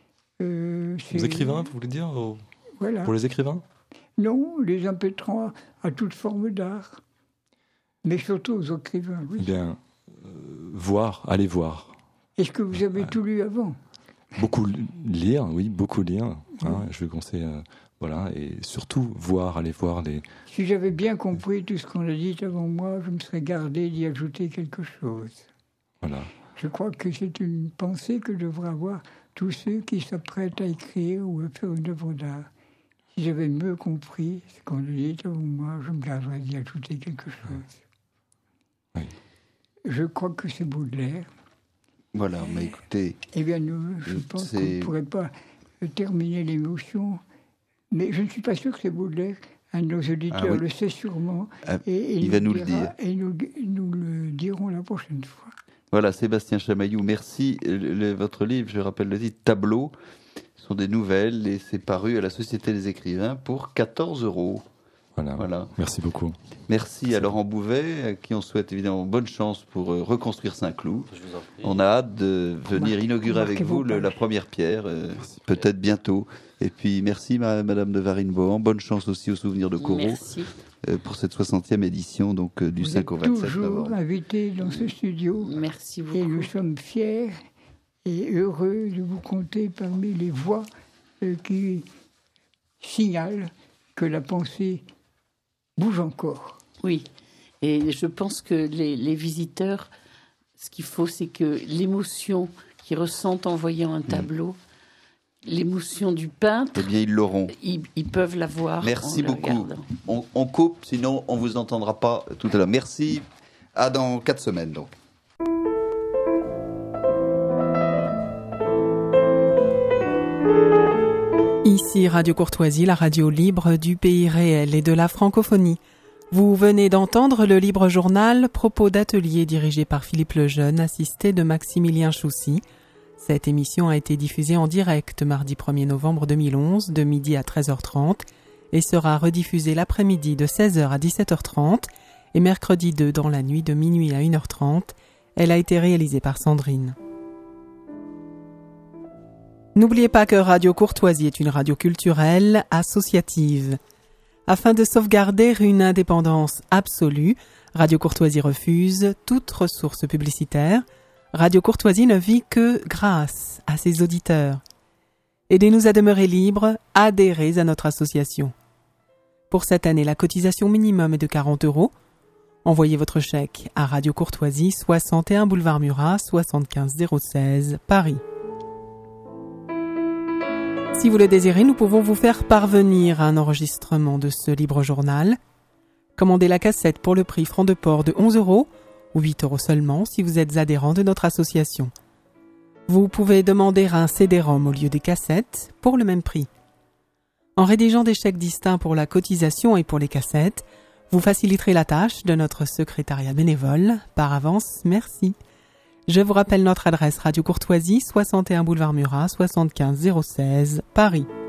euh, Aux écrivains, vous voulez dire aux... Voilà. Pour les écrivains? Non, les impétrants à toute forme d'art. Mais surtout aux écrivains, oui. Eh bien, euh, voir, aller voir. Est-ce que vous avez euh, tout lu avant? Beaucoup lire, oui, beaucoup lire. Hein, oui. Je vais commencer, euh, voilà, et surtout voir, aller voir les... Si j'avais bien compris tout ce qu'on a dit avant moi, je me serais gardé d'y ajouter quelque chose. Voilà. Je crois que c'est une pensée que devraient avoir tous ceux qui s'apprêtent à écrire ou à faire une œuvre d'art. Si j'avais mieux compris ce qu'on a dit avant moi, je me garderais d'y ajouter quelque chose. Oui. Je crois que c'est Baudelaire. Voilà, mais écoutez... Eh bien, nous, je pense c'est... qu'on ne pourrait pas terminer l'émotion, mais je ne suis pas sûr que c'est Baudelaire. Un de nos auditeurs ah, oui. le sait sûrement. Ah, et, et il va nous dira, le dire. Et nous, nous le dirons la prochaine fois. Voilà, Sébastien Chamaillou, merci. Le, le, votre livre, je rappelle le titre, Tableau, ce sont des nouvelles et c'est paru à la Société des écrivains pour quatorze euros. Voilà. voilà, merci beaucoup. Merci, merci à Laurent Bouvet, à qui on souhaite évidemment bonne chance pour euh, reconstruire Saint-Cloud. On a hâte de venir Marc, inaugurer avec vous le, la première pierre, euh, peut-être bientôt. Et puis merci ma, Madame de Varine-Bohan, bonne chance aussi au Souvenir de Corot euh, pour cette soixantième édition donc, euh, du vous cinq au vingt-sept novembre. Toujours invité dans ce studio. Merci beaucoup. Et nous sommes fiers et heureux de vous compter parmi les voix euh, qui signalent que la pensée bouge encore. Oui, et je pense que les, les visiteurs, ce qu'il faut, c'est que l'émotion qu'ils ressentent en voyant un tableau, mmh. l'émotion du peintre, eh bien, ils l'auront. Ils, ils peuvent l'avoir. Merci beaucoup. On, on coupe, sinon on ne vous entendra pas tout à l'heure. Merci. À dans quatre semaines, donc. Ici Radio Courtoisie, la radio libre du pays réel et de la francophonie. Vous venez d'entendre le Libre Journal, propos d'atelier dirigé par Philippe Lejeune, assisté de Maximilien Choussy. Cette émission a été diffusée en direct mardi premier novembre deux mille onze, de midi à treize heures trente, et sera rediffusée l'après-midi de seize heures à dix-sept heures trente, et mercredi deux dans la nuit de minuit à une heure trente. Elle a été réalisée par Sandrine. N'oubliez pas que Radio Courtoisie est une radio culturelle associative. Afin de sauvegarder une indépendance absolue, Radio Courtoisie refuse toute ressource publicitaire. Radio Courtoisie ne vit que grâce à ses auditeurs. Aidez-nous à demeurer libres, adhérez à notre association. Pour cette année, la cotisation minimum est de quarante euros. Envoyez votre chèque à Radio Courtoisie, soixante et un boulevard Murat, soixante-quinze zéro seize, Paris. Si vous le désirez, nous pouvons vous faire parvenir un enregistrement de ce libre journal. Commandez la cassette pour le prix franc de port de onze euros ou huit euros seulement si vous êtes adhérent de notre association. Vous pouvez demander un C D-ROM au lieu des cassettes pour le même prix. En rédigeant des chèques distincts pour la cotisation et pour les cassettes, vous faciliterez la tâche de notre secrétariat bénévole. Par avance, merci. Je vous rappelle notre adresse Radio Courtoisie, soixante et un boulevard Murat, soixante-quinze zéro seize, Paris.